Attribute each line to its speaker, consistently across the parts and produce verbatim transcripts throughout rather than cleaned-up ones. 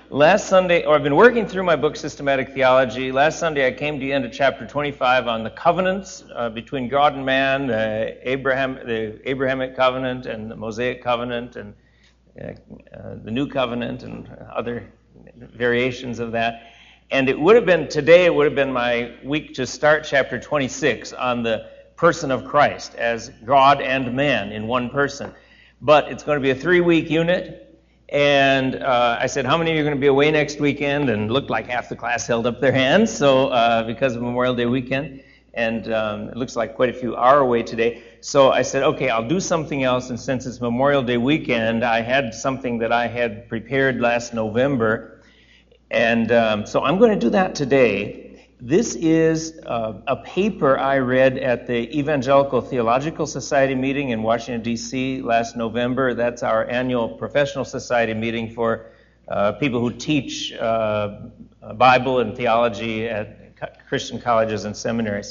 Speaker 1: last Sunday, or I've been working through my book, Systematic Theology. Last Sunday I came to the end of chapter twenty-five on the covenants uh, between God and man, uh, Abraham, the Abrahamic covenant and the Mosaic covenant and uh, uh, the New Covenant and other variations of that. And it would have been, today it would have been my week to start chapter twenty-six on the person of Christ as God and man in one person. But it's going to be a three-week unit. And uh, I said, how many of you are going to be away next weekend? And it looked like half the class held up their hands, so uh, because of Memorial Day weekend. And um, it looks like quite a few are away today. So I said, okay, I'll do something else. And since it's Memorial Day weekend, I had something that I had prepared last November. And um, so I'm going to do that today. This is uh, a paper I read at the Evangelical Theological Society meeting in Washington, D C last November. That's our annual professional society meeting for uh, people who teach uh, Bible and theology at co- Christian colleges and seminaries.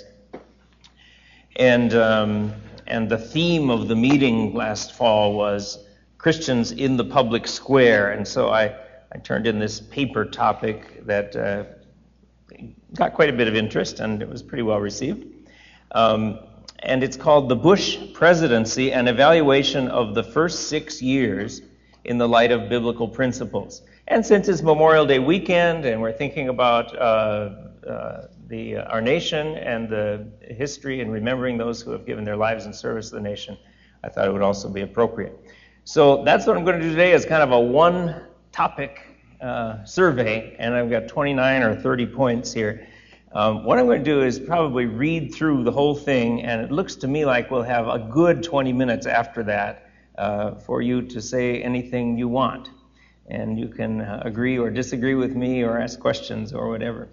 Speaker 1: And, um, and the theme of the meeting last fall was Christians in the public square. And so I, I turned in this paper topic that uh, got quite a bit of interest, and it was pretty well received. Um, and it's called The Bush Presidency, an Evaluation of the First Six Years in the Light of Biblical Principles. And since it's Memorial Day weekend, and we're thinking about uh, uh, the uh, our nation and the history and remembering those who have given their lives in service to the nation, I thought it would also be appropriate. So that's what I'm going to do today, is kind of a one-topic Uh, survey, and I've got twenty-nine or thirty points here. Um, what I'm going to do is probably read through the whole thing, and it looks to me like we'll have a good twenty minutes after that uh, for you to say anything you want. And you can uh, agree or disagree with me or ask questions or whatever.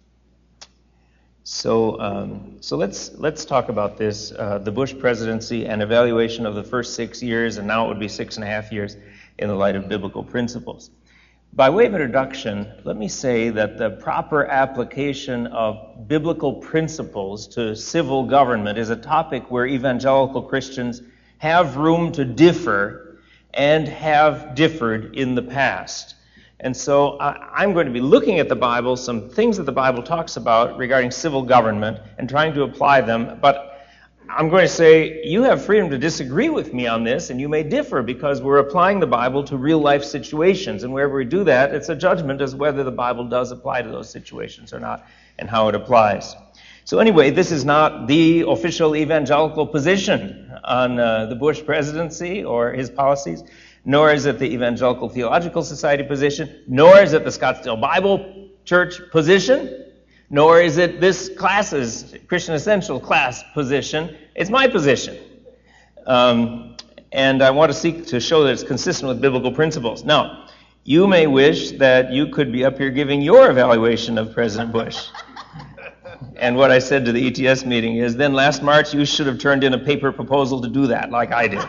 Speaker 1: So um, so let's let's talk about this, uh, the Bush presidency, and evaluation of the first six years, and now it would be six and a half years in the light of biblical principles. By way of introduction, let me say that the proper application of biblical principles to civil government is a topic where evangelical Christians have room to differ and have differed in the past. And so I, I'm going to be looking at the Bible, some things that the Bible talks about regarding civil government, and trying to apply them, but I'm going to say you have freedom to disagree with me on this, and you may differ because we're applying the Bible to real-life situations. And wherever we do that, it's a judgment as whether the Bible does apply to those situations or not, and how it applies. So anyway, this is not the official evangelical position on uh, the Bush presidency or his policies, nor is it the Evangelical Theological Society position, nor is it the Scottsdale Bible Church position, nor is it this class's, Christian Essential class position. It's my position. Um, and I want to seek to show that it's consistent with biblical principles. Now, you may wish that you could be up here giving your evaluation of President Bush. And what I said to the E T S meeting is, then last March you should have turned in a paper proposal to do that, like I did.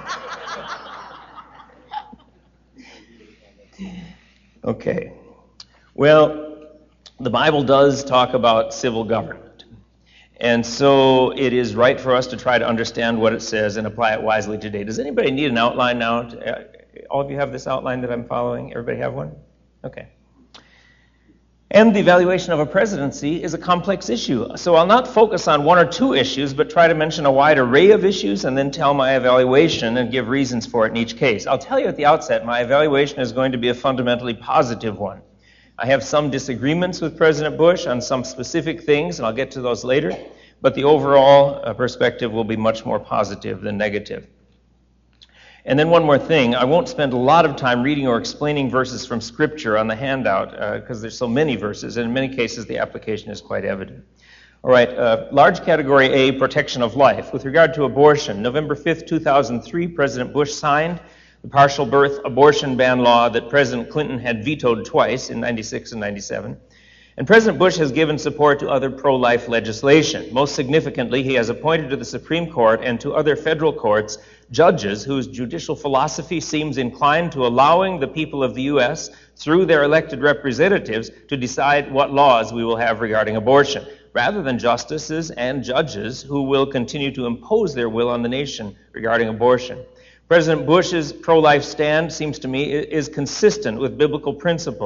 Speaker 1: Okay. Well, the Bible does talk about civil government. And so it is right for us to try to understand what it says and apply it wisely today. Does anybody need an outline now? All of you have this outline that I'm following? Everybody have one? Okay. And the evaluation of a presidency is a complex issue. So I'll not focus on one or two issues, but try to mention a wide array of issues and then tell my evaluation and give reasons for it in each case. I'll tell you at the outset, my evaluation is going to be a fundamentally positive one. I have some disagreements with President Bush on some specific things, and I'll get to those later, but the overall uh, perspective will be much more positive than negative. And then one more thing, I won't spend a lot of time reading or explaining verses from Scripture on the handout, because uh, there's so many verses, and in many cases the application is quite evident. All right, uh, large category A, protection of life. With regard to abortion, November fifth, two thousand three, President Bush signed the partial birth abortion ban law that President Clinton had vetoed twice in ninety-six and ninety-seven. And President Bush has given support to other pro-life legislation. Most significantly, he has appointed to the Supreme Court and to other federal courts judges whose judicial philosophy seems inclined to allowing the people of the U S, through their elected representatives, to decide what laws we will have regarding abortion, rather than justices and judges who will continue to impose their will on the nation regarding abortion. President Bush's pro-life stand, seems to me, is consistent with biblical principles.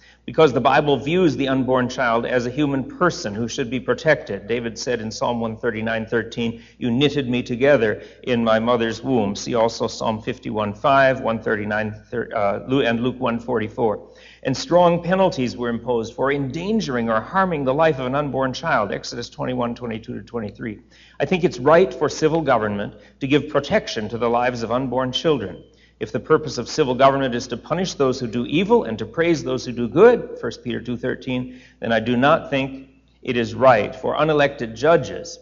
Speaker 1: because the Bible views the unborn child as a human person who should be protected. David said in Psalm one thirty-nine thirteen, "You knitted me together in my mother's womb." See also Psalm fifty-one five, one thirty-nine, uh, and Luke one forty-four. And strong penalties were imposed for endangering or harming the life of an unborn child, Exodus twenty-one twenty-two to twenty-three. I think it's right for civil government to give protection to the lives of unborn children. If the purpose of civil government is to punish those who do evil and to praise those who do good, First Peter two thirteen, then I do not think it is right for unelected judges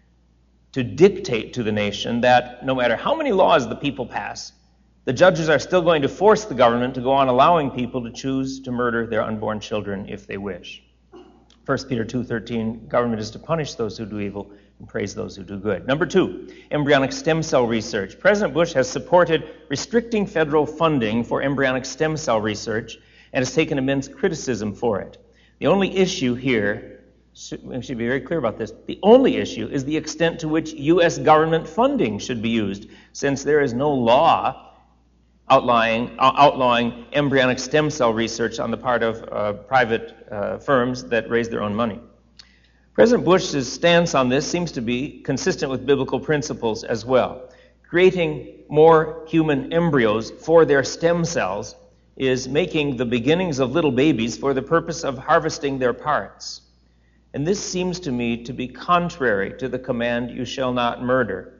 Speaker 1: to dictate to the nation that no matter how many laws the people pass, the judges are still going to force the government to go on allowing people to choose to murder their unborn children if they wish. First Peter two thirteen, government is to punish those who do evil and praise those who do good. Number two, embryonic stem cell research. President Bush has supported restricting federal funding for embryonic stem cell research and has taken immense criticism for it. The only issue here, we should be very clear about this, the only issue is the extent to which U S government funding should be used, since there is no law Outlying, outlawing embryonic stem cell research on the part of uh, private uh, firms that raise their own money. President Bush's stance on this seems to be consistent with biblical principles as well. Creating more human embryos for their stem cells is making the beginnings of little babies for the purpose of harvesting their parts. And this seems to me to be contrary to the command, "You shall not murder,"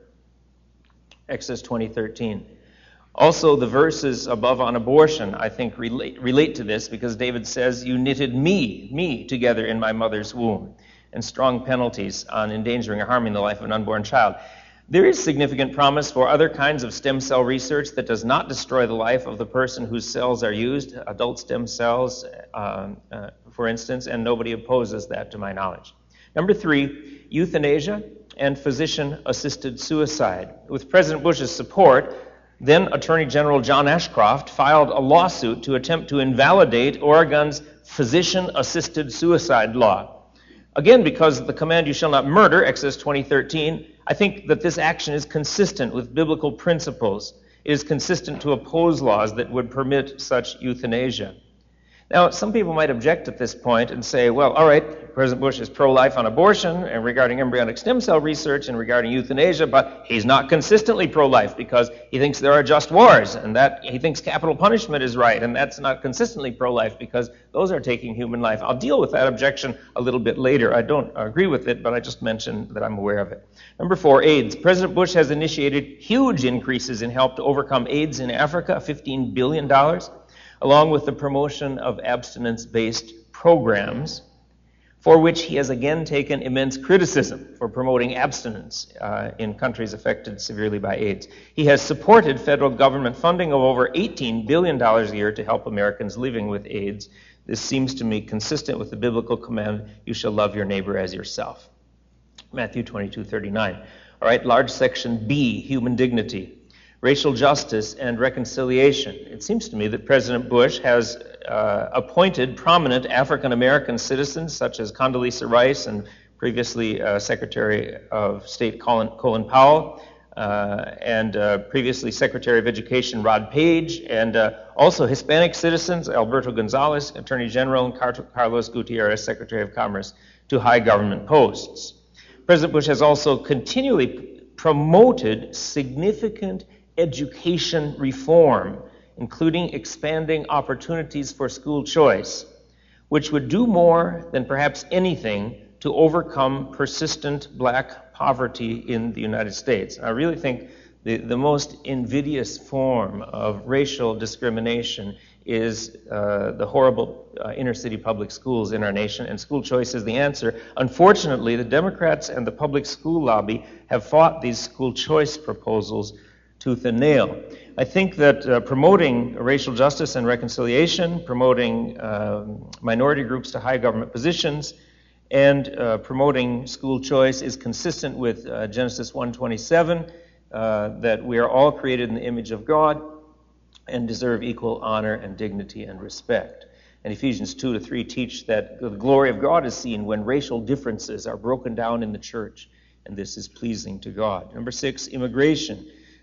Speaker 1: Exodus twenty thirteen. Also, the verses above on abortion, I think, relate, relate to this, because David says, "You knitted me, me, together in my mother's womb," and strong penalties on endangering or harming the life of an unborn child. There is significant promise for other kinds of stem cell research that does not destroy the life of the person whose cells are used, adult stem cells, uh, uh, for instance, and nobody opposes that to my knowledge. Number three, euthanasia and physician-assisted suicide. With President Bush's support, then Attorney General John Ashcroft filed a lawsuit to attempt to invalidate Oregon's physician-assisted suicide law. Again, because of the command, "You shall not murder," Exodus twenty thirteen, I think that this action is consistent with biblical principles. It is consistent to oppose laws that would permit such euthanasia. Now, some people might object at this point and say, well, all right, President Bush is pro-life on abortion and regarding embryonic stem cell research and regarding euthanasia, but he's not consistently pro-life because he thinks there are just wars, and that he thinks capital punishment is right, and that's not consistently pro-life because those are taking human life. I'll deal with that objection a little bit later. I don't agree with it, but I just mentioned that I'm aware of it. Number four, AIDS. President Bush has initiated huge increases in help to overcome AIDS in Africa, fifteen billion dollars. Along with the promotion of abstinence-based programs, for which he has again taken immense criticism for promoting abstinence uh, in countries affected severely by AIDS. He has supported federal government funding of over eighteen billion dollars a year to help Americans living with AIDS. This seems to me consistent with the biblical command, "You shall love your neighbor as yourself." Matthew twenty-two thirty-nine. All right, large section B, human dignity. Racial justice and reconciliation. It seems to me that President Bush has uh, appointed prominent African-American citizens such as Condoleezza Rice and previously uh, Secretary of State Colin, Colin Powell uh, and uh, previously Secretary of Education Rod Page, and uh, also Hispanic citizens, Alberto Gonzalez, Attorney General, and Car- Carlos Gutierrez, Secretary of Commerce, to high government posts. President Bush has also continually promoted significant education reform, including expanding opportunities for school choice, which would do more than perhaps anything to overcome persistent black poverty in the United States. I really think the, the most invidious form of racial discrimination is uh, the horrible uh, inner-city public schools in our nation, and school choice is the answer. Unfortunately, the Democrats and the public school lobby have fought these school choice proposals tooth and nail. I think that uh, promoting racial justice and reconciliation, promoting uh, minority groups to high government positions, and uh, promoting school choice is consistent with uh, Genesis one twenty-seven, uh, that we are all created in the image of God and deserve equal honor and dignity and respect. And Ephesians two to three teach that the glory of God is seen when racial differences are broken down in the church, and this is pleasing to God. Number six, immigration.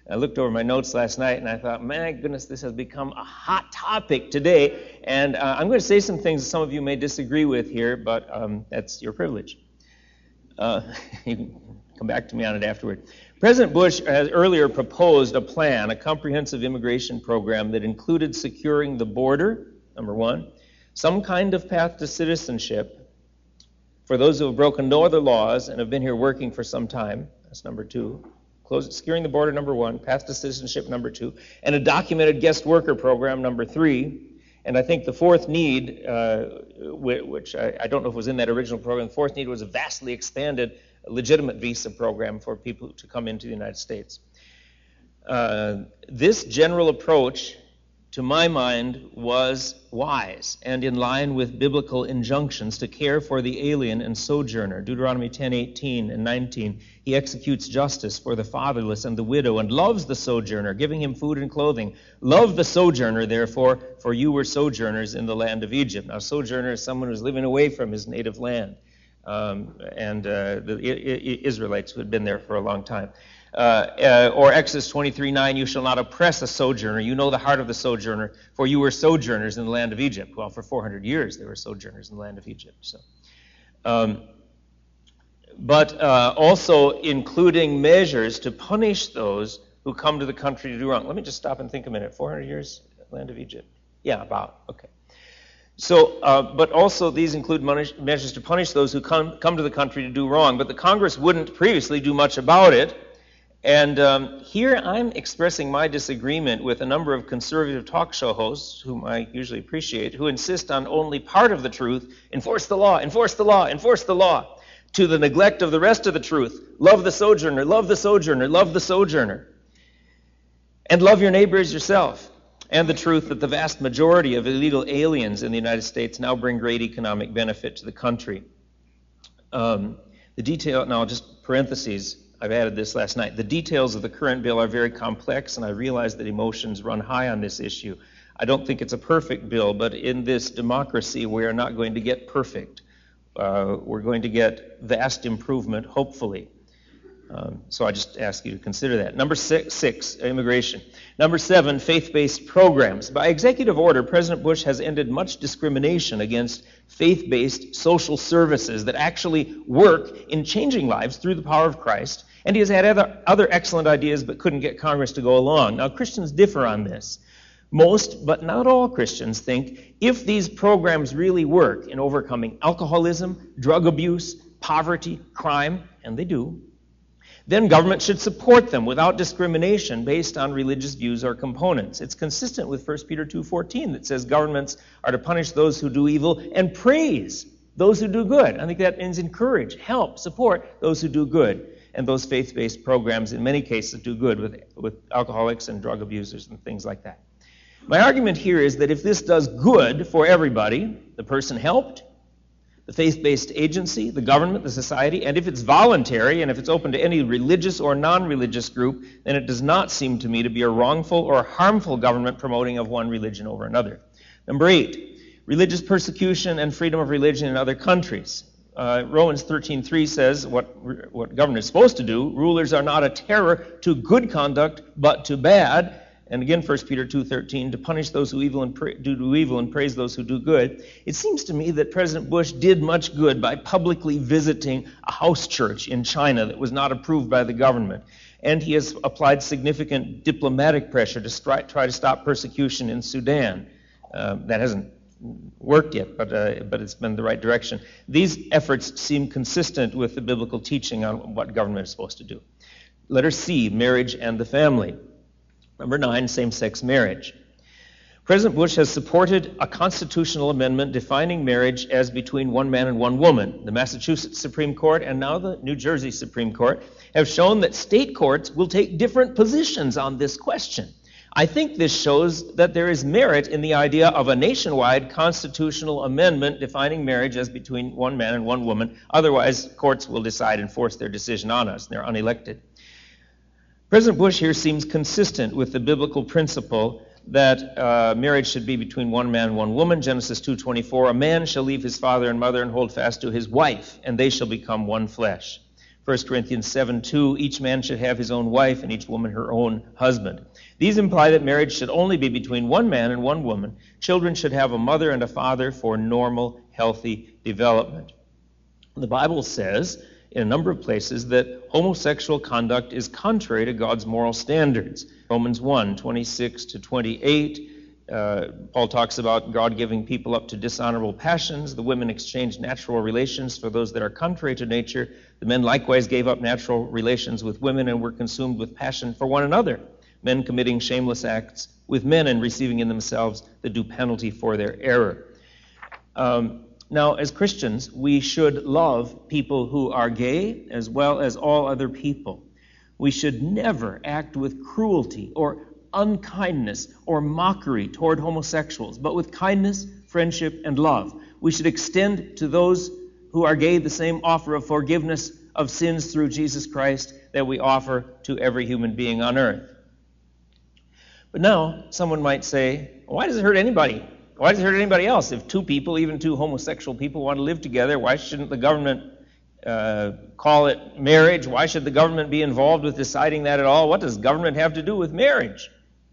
Speaker 1: I looked over my notes last night, and I thought, my goodness, this has become a hot topic today. And uh, I'm going to say some things that some of you may disagree with here, but um, that's your privilege. Uh, you can come back to me on it afterward. President Bush has earlier proposed a plan, a comprehensive immigration program that included securing the border, number one, some kind of path to citizenship for those who have broken no other laws and have been here working for some time. That's number two. Close, securing the border, number one. Path to citizenship, number two. And a documented guest worker program, number three. And I think the fourth need, uh, which I, I don't know if it was in that original program, the fourth need was a vastly expanded legitimate visa program for people to come into the United States. Uh, this general approach, to my mind, was wise and in line with biblical injunctions to care for the alien and sojourner. Deuteronomy ten eighteen and nineteen. He executes justice for the fatherless and the widow and loves the sojourner, giving him food and clothing. Love the sojourner, therefore, for you were sojourners in the land of Egypt. Now, sojourner is someone who's living away from his native land. Um, and uh, the I- I- Israelites who had been there for a long time. Uh, uh, or Exodus twenty-three nine, you shall not oppress a sojourner. You know the heart of the sojourner, for you were sojourners in the land of Egypt. Well, for four hundred years they were sojourners in the land of Egypt. So, um, but uh, also including measures to punish those who come to the country to do wrong. Let me just stop and think a minute. four hundred years, land of Egypt? Yeah, about. Okay. So, uh, but also these include measures to punish those who come, come to the country to do wrong. But the Congress wouldn't previously do much about it. And um, here I'm expressing my disagreement with a number of conservative talk show hosts, whom I usually appreciate, who insist on only part of the truth: enforce the law, enforce the law, enforce the law, to the neglect of the rest of the truth. Love the sojourner, love the sojourner, love the sojourner. And love your neighbor as yourself. And the truth that the vast majority of illegal aliens in the United States now bring great economic benefit to the country. Um, the detail, now just parentheses, I've added this last night. The details of the current bill are very complex, and I realize that emotions run high on this issue. I don't think it's a perfect bill, but in this democracy, we are not going to get perfect. Uh, we're going to get vast improvement, hopefully. Um, so I just ask you to consider that. Number six, six, immigration. Number seven, faith-based programs. By executive order, President Bush has ended much discrimination against faith-based social services that actually work in changing lives through the power of Christ. And he has had other, other excellent ideas but couldn't get Congress to go along. Now, Christians differ on this. Most, but not all Christians think if these programs really work in overcoming alcoholism, drug abuse, poverty, crime, and they do, then government should support them without discrimination based on religious views or components. It's consistent with First Peter two fourteen that says governments are to punish those who do evil and praise those who do good. I think that means encourage, help, support those who do good. And those faith-based programs in many cases do good with, with alcoholics and drug abusers and things like that. My argument here is that if this does good for everybody, the person helped, the faith-based agency, the government, the society, and if it's voluntary and if it's open to any religious or non-religious group, then it does not seem to me to be a wrongful or harmful government promoting of one religion over another. Number eight, religious persecution and freedom of religion in other countries. Uh, Romans thirteen three says what, what government is supposed to do: rulers are not a terror to good conduct, but to bad. And again, First Peter two thirteen, to punish those who evil and pra- do, do evil and praise those who do good. It seems to me that President Bush did much good by publicly visiting a house church in China that was not approved by the government. And he has applied significant diplomatic pressure to stri- try to stop persecution in Sudan. Uh, that hasn't worked yet, but, uh, but it's been the right direction. These efforts seem consistent with the biblical teaching on what government is supposed to do. Letter C, marriage and the family. Number nine, same-sex marriage. President Bush has supported a constitutional amendment defining marriage as between one man and one woman. The Massachusetts Supreme Court and now the New Jersey Supreme Court have shown that state courts will take different positions on this question. I think this shows that there is merit in the idea of a nationwide constitutional amendment defining marriage as between one man and one woman. Otherwise, courts will decide and force their decision on us. They're unelected. President Bush here seems consistent with the biblical principle that uh, marriage should be between one man and one woman. Genesis two twenty-four, a man shall leave his father and mother and hold fast to his wife, and they shall become one flesh. First Corinthians seven two, each man should have his own wife and each woman her own husband. These imply that marriage should only be between one man and one woman. Children should have a mother and a father for normal, healthy development. The Bible says in a number of places that homosexual conduct is contrary to God's moral standards. Romans one twenty-six to twenty-eight, uh, Paul talks about God giving people up to dishonorable passions. The women exchanged natural relations for those that are contrary to nature. The men likewise gave up natural relations with women and were consumed with passion for one another, men committing shameless acts with men and receiving in themselves the due penalty for their error. Um, now, as Christians, we should love people who are gay as well as all other people. We should never act with cruelty or unkindness or mockery toward homosexuals, but with kindness, friendship, and love. We should extend to those who are gay the same offer of forgiveness of sins through Jesus Christ that we offer to every human being on earth. But now, someone might say, why does it hurt anybody? Why does it hurt anybody else? If two people, even two homosexual people, want to live together, why shouldn't the government uh, call it marriage? Why should the government be involved with deciding that at all? What does government have to do with marriage?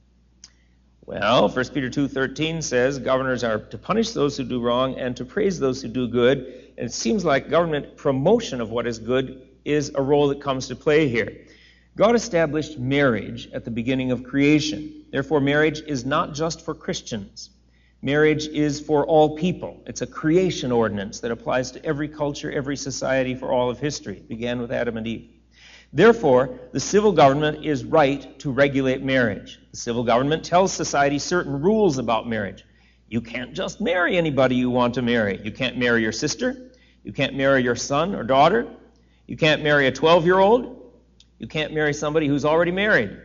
Speaker 1: Well, First Peter two thirteen says governors are to punish those who do wrong and to praise those who do good. And it seems like government promotion of what is good is a role that comes to play here. God established marriage at the beginning of creation. Therefore, marriage is not just for Christians. Marriage is for all people. It's a creation ordinance that applies to every culture, every society for all of history. It began with Adam and Eve. Therefore, the civil government is right to regulate marriage. The civil government tells society certain rules about marriage. You can't just marry anybody you want to marry. You can't marry your sister. You can't marry your son or daughter. You can't marry a twelve-year-old. You can't marry somebody who's already married.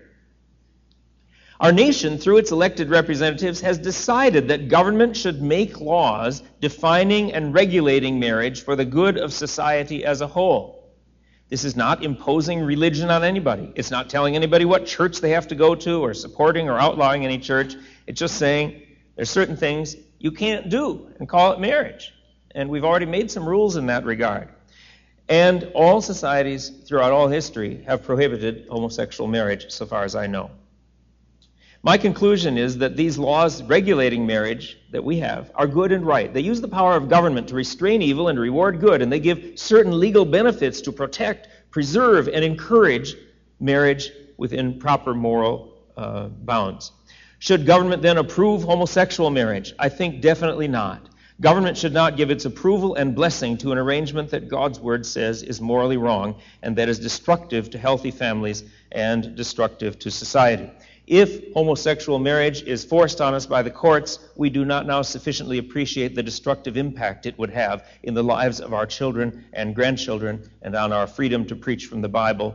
Speaker 1: Our nation, through its elected representatives, has decided that government should make laws defining and regulating marriage for the good of society as a whole. This is not imposing religion on anybody. It's not telling anybody what church they have to go to or supporting or outlawing any church. It's just saying there's certain things you can't do and call it marriage. And we've already made some rules in that regard. And all societies throughout all history have prohibited homosexual marriage, so far as I know. My conclusion is that these laws regulating marriage that we have are good and right. They use the power of government to restrain evil and reward good, and they give certain legal benefits to protect, preserve, and encourage marriage within proper moral uh, bounds. Should government then approve homosexual marriage? I think definitely not. Government should not give its approval and blessing to an arrangement that God's Word says is morally wrong and that is destructive to healthy families and destructive to society. If homosexual marriage is forced on us by the courts, we do not now sufficiently appreciate the destructive impact it would have in the lives of our children and grandchildren and on our freedom to preach from the Bible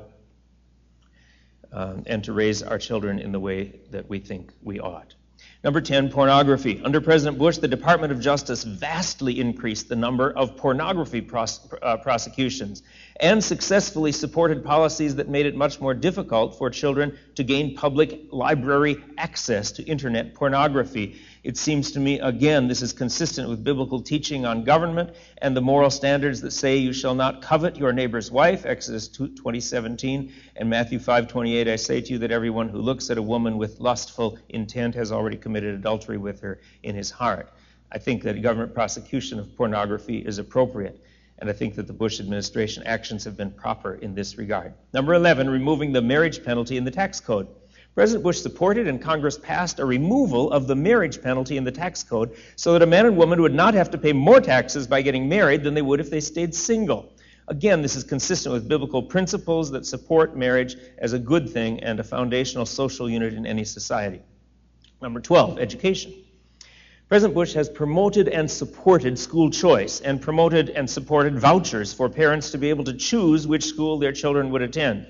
Speaker 1: um, and to raise our children in the way that we think we ought. Number ten, pornography. Under President Bush, the Department of Justice vastly increased the number of pornography pros- uh, prosecutions and successfully supported policies that made it much more difficult for children to gain public library access to internet pornography. It seems to me, again, this is consistent with biblical teaching on government and the moral standards that say you shall not covet your neighbor's wife, Exodus twenty seventeen, and Matthew five twenty-eight, I say to you that everyone who looks at a woman with lustful intent has already committed adultery with her in his heart. I think that government prosecution of pornography is appropriate, and I think that the Bush administration actions have been proper in this regard. Number eleven, removing the marriage penalty in the tax code. President Bush supported and Congress passed a removal of the marriage penalty in the tax code so that a man and woman would not have to pay more taxes by getting married than they would if they stayed single. Again, this is consistent with biblical principles that support marriage as a good thing and a foundational social unit in any society. Number twelve, education. President Bush has promoted and supported school choice and promoted and supported vouchers for parents to be able to choose which school their children would attend.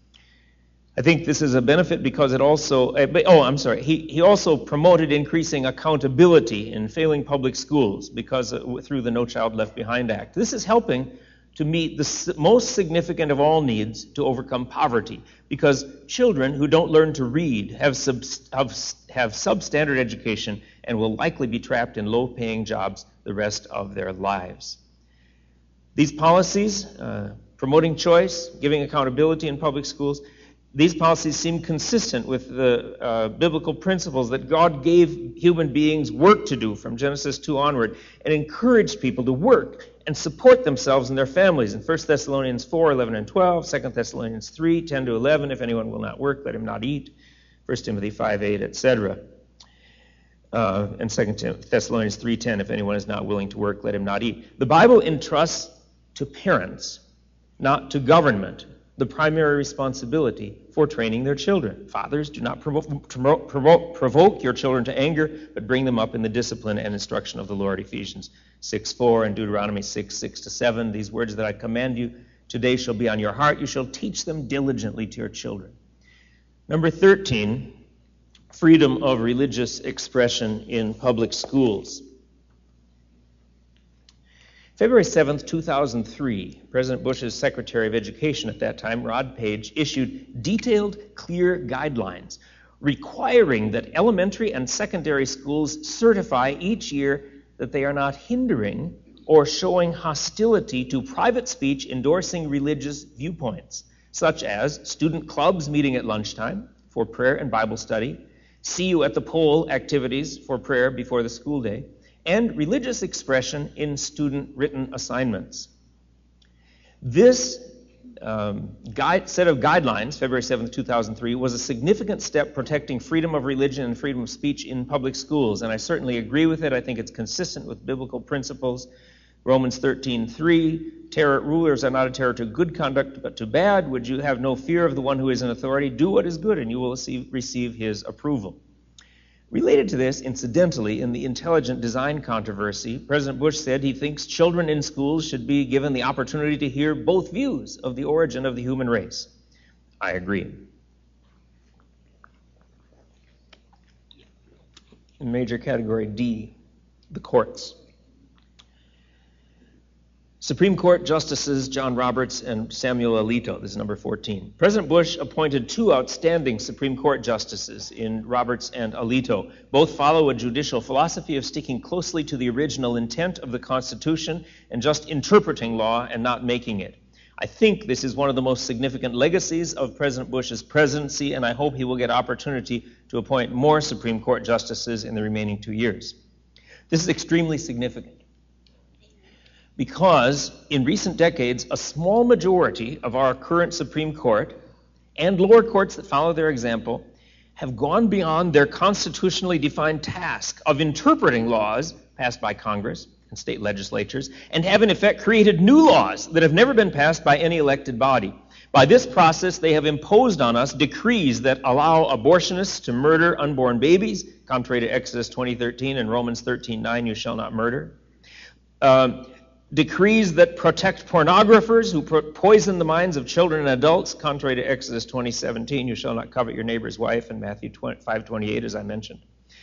Speaker 1: I think this is a benefit because it also, oh, I'm sorry, he, he also promoted increasing accountability in failing public schools because uh, through the No Child Left Behind Act. This is helping to meet the most significant of all needs to overcome poverty, because children who don't learn to read have, sub, have, have substandard education and will likely be trapped in low-paying jobs the rest of their lives. These policies uh, promoting choice, giving accountability in public schools. These policies seem consistent with the uh, biblical principles that God gave human beings work to do from Genesis two onward, and encouraged people to work and support themselves and their families. In First Thessalonians four, eleven and twelve, Second Thessalonians three, ten to eleven, if anyone will not work, let him not eat, First Timothy five, eight, et cetera. Uh, and Second Thessalonians three, ten, if anyone is not willing to work, let him not eat. The Bible entrusts to parents, not to government, the primary responsibility for training their children. Fathers, do not provoke, provoke, provoke, provoke your children to anger, but bring them up in the discipline and instruction of the Lord. Ephesians six, four and Deuteronomy six, six to seven. These words that I command you today shall be on your heart. You shall teach them diligently to your children. Number thirteen, freedom of religious expression in public schools. February seventh, two thousand three, President Bush's Secretary of Education at that time, Rod Page, issued detailed, clear guidelines requiring that elementary and secondary schools certify each year that they are not hindering or showing hostility to private speech endorsing religious viewpoints, such as student clubs meeting at lunchtime for prayer and Bible study, see you at the poll activities for prayer before the school day, and religious expression in student written assignments. This um, guide, set of guidelines, February seventh, two thousand three, was a significant step protecting freedom of religion and freedom of speech in public schools, and I certainly agree with it. I think it's consistent with biblical principles. Romans thirteen, three, terror, rulers are not a terror to good conduct, but to bad. Would you have no fear of the one who is in authority? Do what is good, and you will receive, receive his approval. Related to this, incidentally, in the intelligent design controversy, President Bush said he thinks children in schools should be given the opportunity to hear both views of the origin of the human race. I agree. In major category D, the courts. Supreme Court Justices John Roberts and Samuel Alito. This is number fourteen. President Bush appointed two outstanding Supreme Court justices in Roberts and Alito. Both follow a judicial philosophy of sticking closely to the original intent of the Constitution and just interpreting law and not making it. I think this is one of the most significant legacies of President Bush's presidency, and I hope he will get opportunity to appoint more Supreme Court justices in the remaining two years. This is extremely significant, because in recent decades, a small majority of our current Supreme Court and lower courts that follow their example have gone beyond their constitutionally defined task of interpreting laws passed by Congress and state legislatures, and have in effect created new laws that have never been passed by any elected body. By this process, they have imposed on us decrees that allow abortionists to murder unborn babies, contrary to Exodus twenty thirteen and Romans thirteen nine, you shall not murder. Uh, Decrees that protect pornographers who pro- poison the minds of children and adults, contrary to Exodus twenty seventeen, you shall not covet your neighbor's wife, and Matthew five twenty-eight, as I mentioned.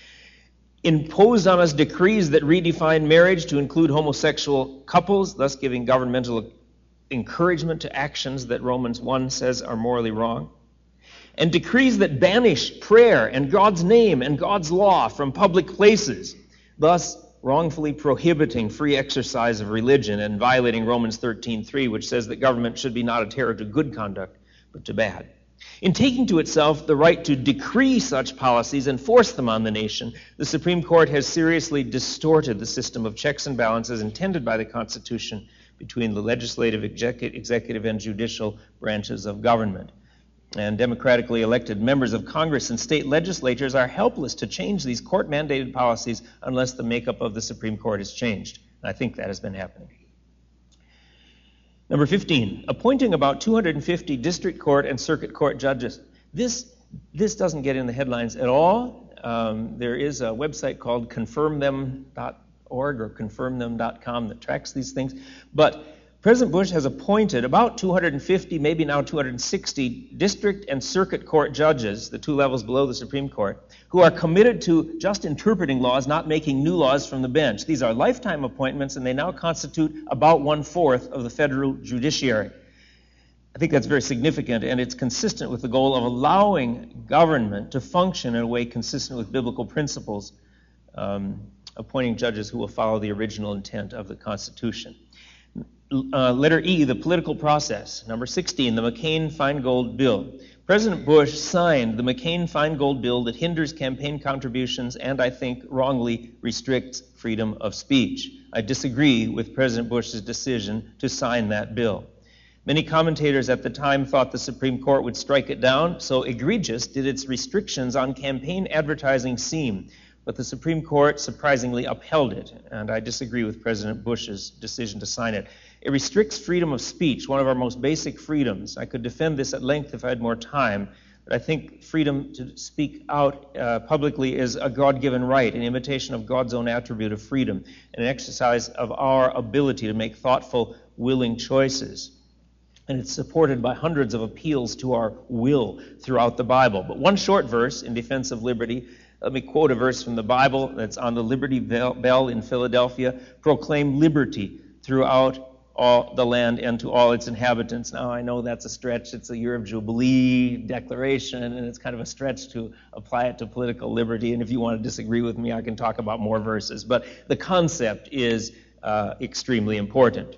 Speaker 1: Imposed on us decrees that redefine marriage to include homosexual couples, thus giving governmental encouragement to actions that Romans one says are morally wrong. And decrees that banish prayer and God's name and God's law from public places, thus wrongfully prohibiting free exercise of religion and violating Romans thirteen three, which says that government should be not a terror to good conduct, but to bad. In taking to itself the right to decree such policies and force them on the nation, the Supreme Court has seriously distorted the system of checks and balances intended by the Constitution between the legislative, executive, and judicial branches of government. And democratically elected members of Congress and state legislatures are helpless to change these court-mandated policies unless the makeup of the Supreme Court is changed. And I think that has been happening. Number fifteen, appointing about two hundred fifty district court and circuit court judges. This, this doesn't get in the headlines at all. Um, there is a website called confirm them dot org or confirm them dot com that tracks these things. But President Bush has appointed about two hundred fifty, maybe now two hundred sixty district and circuit court judges, the two levels below the Supreme Court, who are committed to just interpreting laws, not making new laws from the bench. These are lifetime appointments, and they now constitute about one-fourth of the federal judiciary. I think that's very significant, and it's consistent with the goal of allowing government to function in a way consistent with biblical principles, um, appointing judges who will follow the original intent of the Constitution. Uh, letter E, the political process. Number sixteen, the McCain-Feingold bill. President Bush signed the McCain-Feingold bill that hinders campaign contributions and, I think, wrongly restricts freedom of speech. I disagree with President Bush's decision to sign that bill. Many commentators at the time thought the Supreme Court would strike it down, so egregious did its restrictions on campaign advertising seem. But the Supreme Court surprisingly upheld it, and I disagree with President Bush's decision to sign it. It restricts freedom of speech, one of our most basic freedoms. I could defend this at length if I had more time, but I think freedom to speak out uh, publicly is a God-given right, an imitation of God's own attribute of freedom, and an exercise of our ability to make thoughtful, willing choices. And it's supported by hundreds of appeals to our will throughout the Bible. But one short verse in defense of liberty. Let me quote a verse from the Bible that's on the Liberty Bell in Philadelphia. Proclaim liberty throughout all the land and to all its inhabitants. Now, I know that's a stretch. It's a year of Jubilee declaration, and it's kind of a stretch to apply it to political liberty. And if you want to disagree with me, I can talk about more verses. But the concept is uh, extremely important.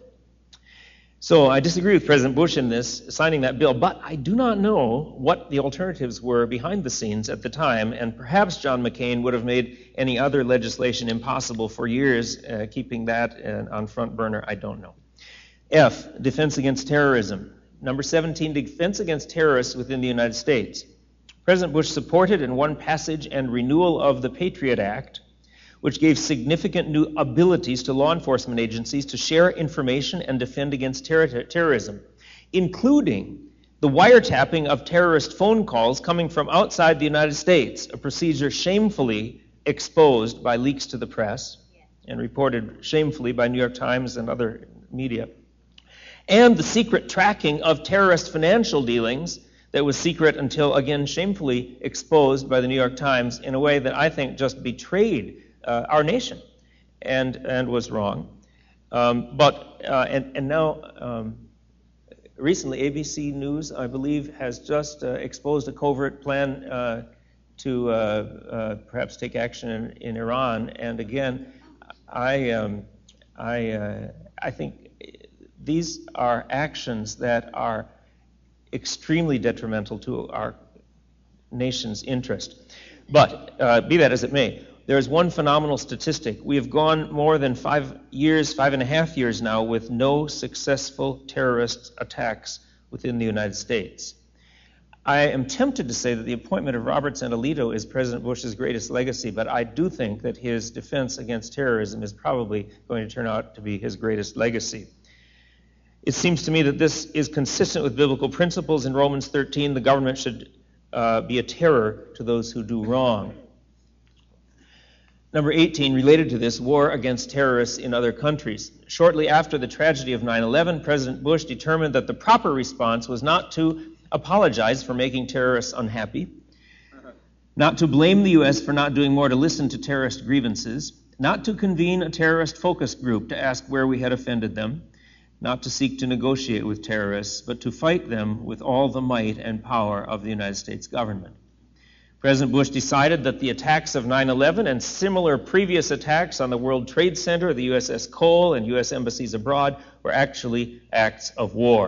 Speaker 1: So I disagree with President Bush in this, signing that bill, but I do not know what the alternatives were behind the scenes at the time, and perhaps John McCain would have made any other legislation impossible for years, uh, keeping that uh, on front burner. I don't know. F, defense against terrorism. Number seventeen, defense against terrorists within the United States. President Bush supported in one passage and renewal of the Patriot Act, which gave significant new abilities to law enforcement agencies to share information and defend against ter- terrorism, including the wiretapping of terrorist phone calls coming from outside the United States, a procedure shamefully exposed by leaks to the press and reported shamefully by New York Times and other media, and the secret tracking of terrorist financial dealings that was secret until, again, shamefully exposed by the New York Times in a way that I think just betrayed Uh, our nation, and and was wrong. Um, but uh, and and now um, recently, A B C News, I believe, has just uh, exposed a covert plan uh, to uh, uh, perhaps take action in, in Iran. And again, I um, I uh, I think these are actions that are extremely detrimental to our nation's interest. But uh, be that as it may, there is one phenomenal statistic. We have gone more than five years, five and a half years now, with no successful terrorist attacks within the United States. I am tempted to say that the appointment of Robert Alito is President Bush's greatest legacy, but I do think that his defense against terrorism is probably going to turn out to be his greatest legacy. It seems to me that this is consistent with biblical principles. In Romans thirteen, the government should uh, be a terror to those who do wrong. Number eighteen, related to this, war against terrorists in other countries. Shortly after the tragedy of nine eleven, President Bush determined that the proper response was not to apologize for making terrorists unhappy, not to blame the U S for not doing more to listen to terrorist grievances, not to convene a terrorist focus group to ask where we had offended them, not to seek to negotiate with terrorists, but to fight them with all the might and power of the United States government. President Bush decided that the attacks of nine eleven and similar previous attacks on the World Trade Center, the U S S Cole, and U S embassies abroad were actually acts of war.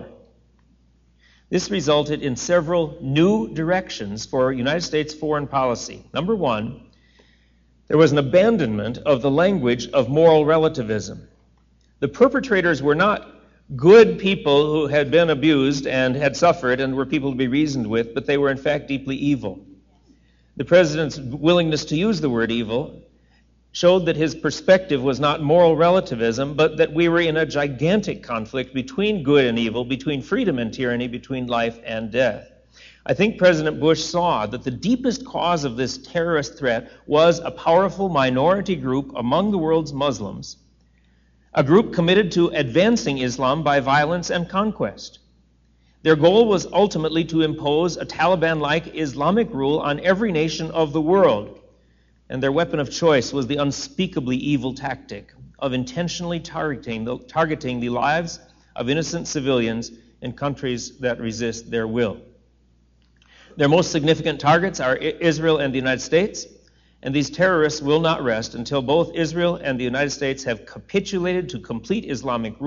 Speaker 1: This resulted in several new directions for United States foreign policy. Number one, there was an abandonment of the language of moral relativism. The perpetrators were not good people who had been abused and had suffered and were people to be reasoned with, but they were in fact deeply evil. The president's willingness to use the word evil showed that his perspective was not moral relativism, but that we were in a gigantic conflict between good and evil, between freedom and tyranny, between life and death. I think President Bush saw that the deepest cause of this terrorist threat was a powerful minority group among the world's Muslims, a group committed to advancing Islam by violence and conquest. Their goal was ultimately to impose a Taliban-like Islamic rule on every nation of the world. And their weapon of choice was the unspeakably evil tactic of intentionally targeting the, targeting the lives of innocent civilians in countries that resist their will. Their most significant targets are Israel and the United States, and these terrorists will not rest until both Israel and the United States have capitulated to complete Islamic rule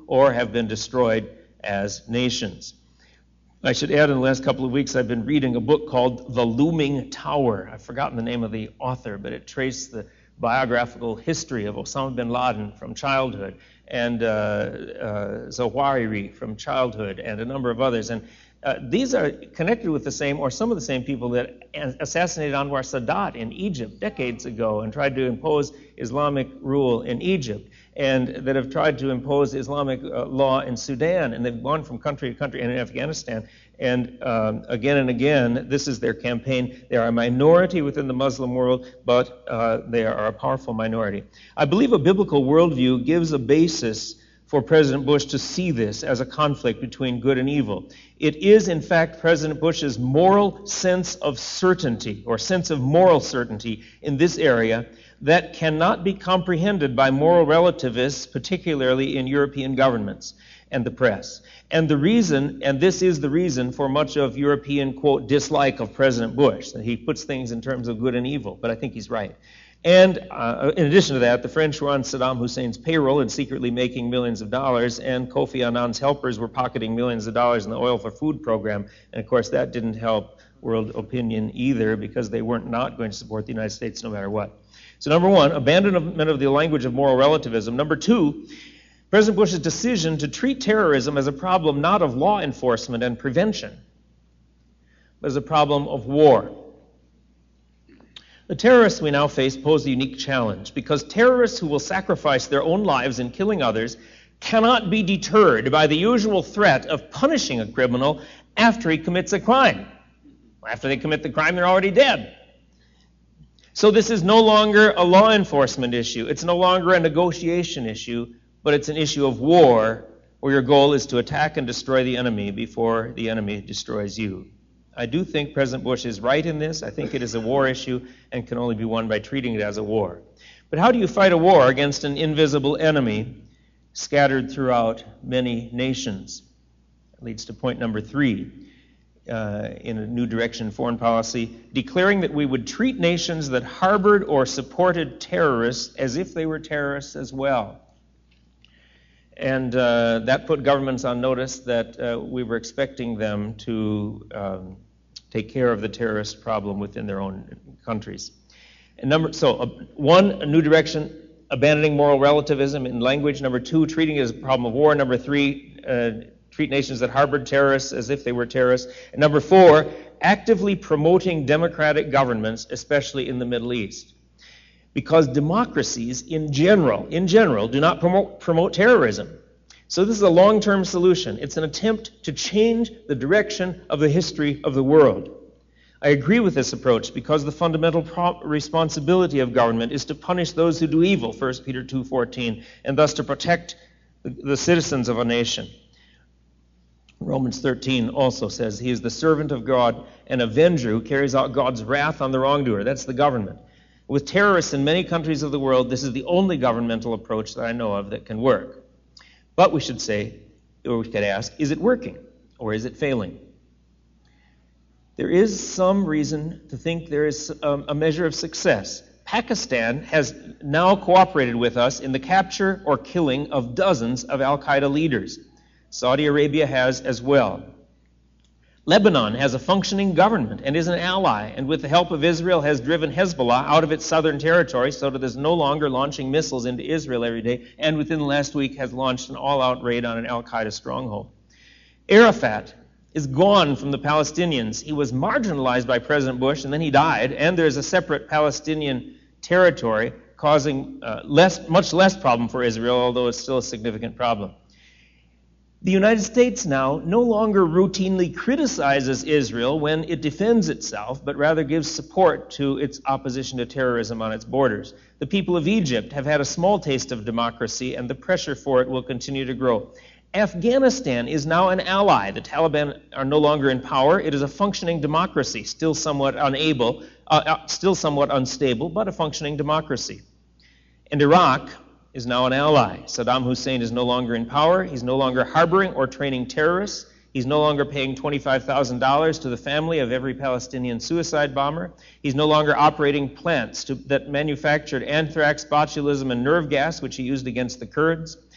Speaker 1: or have been destroyed as nations. I should add, in the last couple of weeks, I've been reading a book called The Looming Tower. I've forgotten the name of the author, but it traced the biographical history of Osama bin Laden from childhood, and uh, uh, Zawahiri from childhood, and a number of others. And uh, these are connected with the same, or some of the same people that assassinated Anwar Sadat in Egypt decades ago and tried to impose Islamic rule in Egypt, and that have tried to impose Islamic uh, law in Sudan, and they've gone from country to country, and in Afghanistan. And um, again and again, this is their campaign. They are a minority within the Muslim world, but uh, they are a powerful minority. I believe a biblical worldview gives a basis for President Bush to see this as a conflict between good and evil. It is, in fact, President Bush's moral sense of certainty, or sense of moral certainty in this area, that cannot be comprehended by moral relativists, particularly in European governments and the press. And the reason, and this is the reason for much of European, quote, dislike of President Bush, that he puts things in terms of good and evil, but I think he's right. And uh, in addition to that, the French were on Saddam Hussein's payroll and secretly making millions of dollars, and Kofi Annan's helpers were pocketing millions of dollars in the Oil for Food program. And of course, that didn't help world opinion either, because they weren't not going to support the United States no matter what. So number one, abandonment of the language of moral relativism. Number two, President Bush's decision to treat terrorism as a problem not of law enforcement and prevention, but as a problem of war. The terrorists we now face pose a unique challenge, because terrorists who will sacrifice their own lives in killing others cannot be deterred by the usual threat of punishing a criminal after he commits a crime. After they commit the crime, they're already dead. So this is no longer a law enforcement issue. It's no longer a negotiation issue, but it's an issue of war, where your goal is to attack and destroy the enemy before the enemy destroys you. I do think President Bush is right in this. I think it is a war issue and can only be won by treating it as a war. But how do you fight a war against an invisible enemy scattered throughout many nations? That leads to point number three. Uh, in a new direction in foreign policy, declaring that we would treat nations that harbored or supported terrorists as if they were terrorists as well. And uh, that put governments on notice that uh, we were expecting them to um, take care of the terrorist problem within their own countries. And number, so, uh, one, a new direction, abandoning moral relativism in language. Number two, treating it as a problem of war. Number three, uh, treat nations that harbored terrorists as if they were terrorists. And number four, actively promoting democratic governments, especially in the Middle East. Because democracies in general, in general, do not promote, promote terrorism. So this is a long-term solution. It's an attempt to change the direction of the history of the world. I agree with this approach because the fundamental pro- responsibility of government is to punish those who do evil, First Peter two fourteen, and thus to protect the, the citizens of a nation. Romans thirteen also says he is the servant of God, an avenger who carries out God's wrath on the wrongdoer. That's the government. With terrorists in many countries of the world, this is the only governmental approach that I know of that can work. But we should say, or we could ask, is it working or is it failing? There is some reason to think there is um, a measure of success. Pakistan has now cooperated with us in the capture or killing of dozens of al-Qaeda leaders. Saudi Arabia has as well. Lebanon has a functioning government and is an ally, and with the help of Israel has driven Hezbollah out of its southern territory so that it is no longer launching missiles into Israel every day, and within the last week has launched an all-out raid on an al-Qaeda stronghold. Arafat is gone from the Palestinians. He was marginalized by President Bush, and then he died, and there's a separate Palestinian territory causing uh, less, much less problem for Israel, although it's still a significant problem. The United States now no longer routinely criticizes Israel when it defends itself, but rather gives support to its opposition to terrorism on its borders. The people of Egypt have had a small taste of democracy, and the pressure for it will continue to grow. Afghanistan is now an ally. The Taliban are no longer in power. It is a functioning democracy, still somewhat unable, uh, still somewhat unstable, but a functioning democracy. And Iraq is now an ally. Saddam Hussein is no longer in power. He's no longer harboring or training terrorists. He's no longer paying twenty-five thousand dollars to the family of every Palestinian suicide bomber. He's no longer operating plants to, that manufactured anthrax, botulism, and nerve gas, which he used against the Kurds.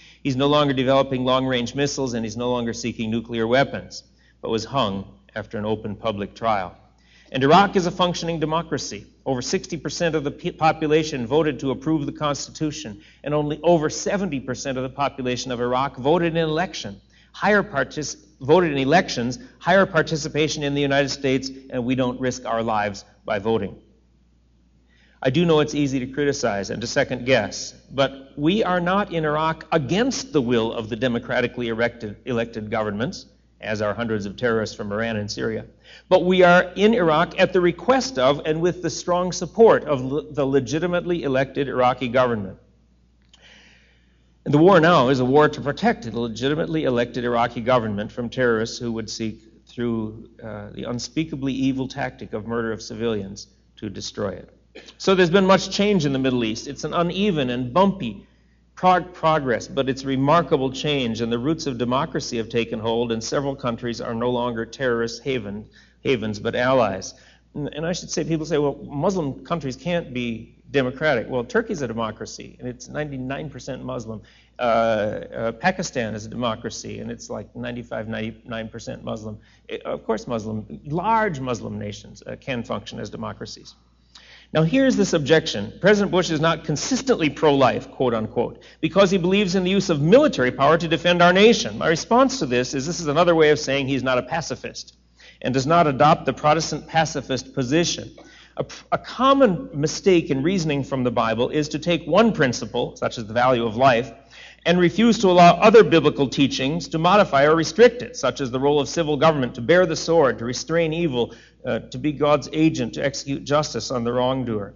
Speaker 1: He's no longer developing long-range missiles, and he's no longer seeking nuclear weapons, but was hung after an open public trial. And Iraq is a functioning democracy. Over sixty percent of the population voted to approve the Constitution, and only over seventy percent of the population of Iraq voted in election. Higher partic- voted in elections, higher participation in the United States, and we don't risk our lives by voting. I do know it's easy to criticize and to second guess, but we are not in Iraq against the will of the democratically elected, elected governments, as are hundreds of terrorists from Iran and Syria. But we are in Iraq at the request of and with the strong support of le- the legitimately elected Iraqi government. And the war now is a war to protect the legitimately elected Iraqi government from terrorists who would seek, through uh, the unspeakably evil tactic of murder of civilians, to destroy it. So there's been much change in the Middle East. It's an uneven and bumpy prog- progress, but it's remarkable change, and the roots of democracy have taken hold, and several countries are no longer terrorist haven, havens, but allies. And, and I should say, people say, well, Muslim countries can't be democratic. Well, Turkey's a democracy, and it's ninety-nine percent Muslim. Uh, uh, Pakistan is a democracy, and it's like ninety-five, ninety-nine percent Muslim. It, of course, Muslim, large Muslim nations uh, can function as democracies. Now, here's this objection. President Bush is not consistently pro-life, quote unquote, because he believes in the use of military power to defend our nation. My response to this is this is another way of saying he's not a pacifist and does not adopt the Protestant pacifist position. A, a common mistake in reasoning from the Bible is to take one principle, such as the value of life, and refuse to allow other biblical teachings to modify or restrict it, such as the role of civil government to bear the sword, to restrain evil, uh, to be God's agent, to execute justice on the wrongdoer.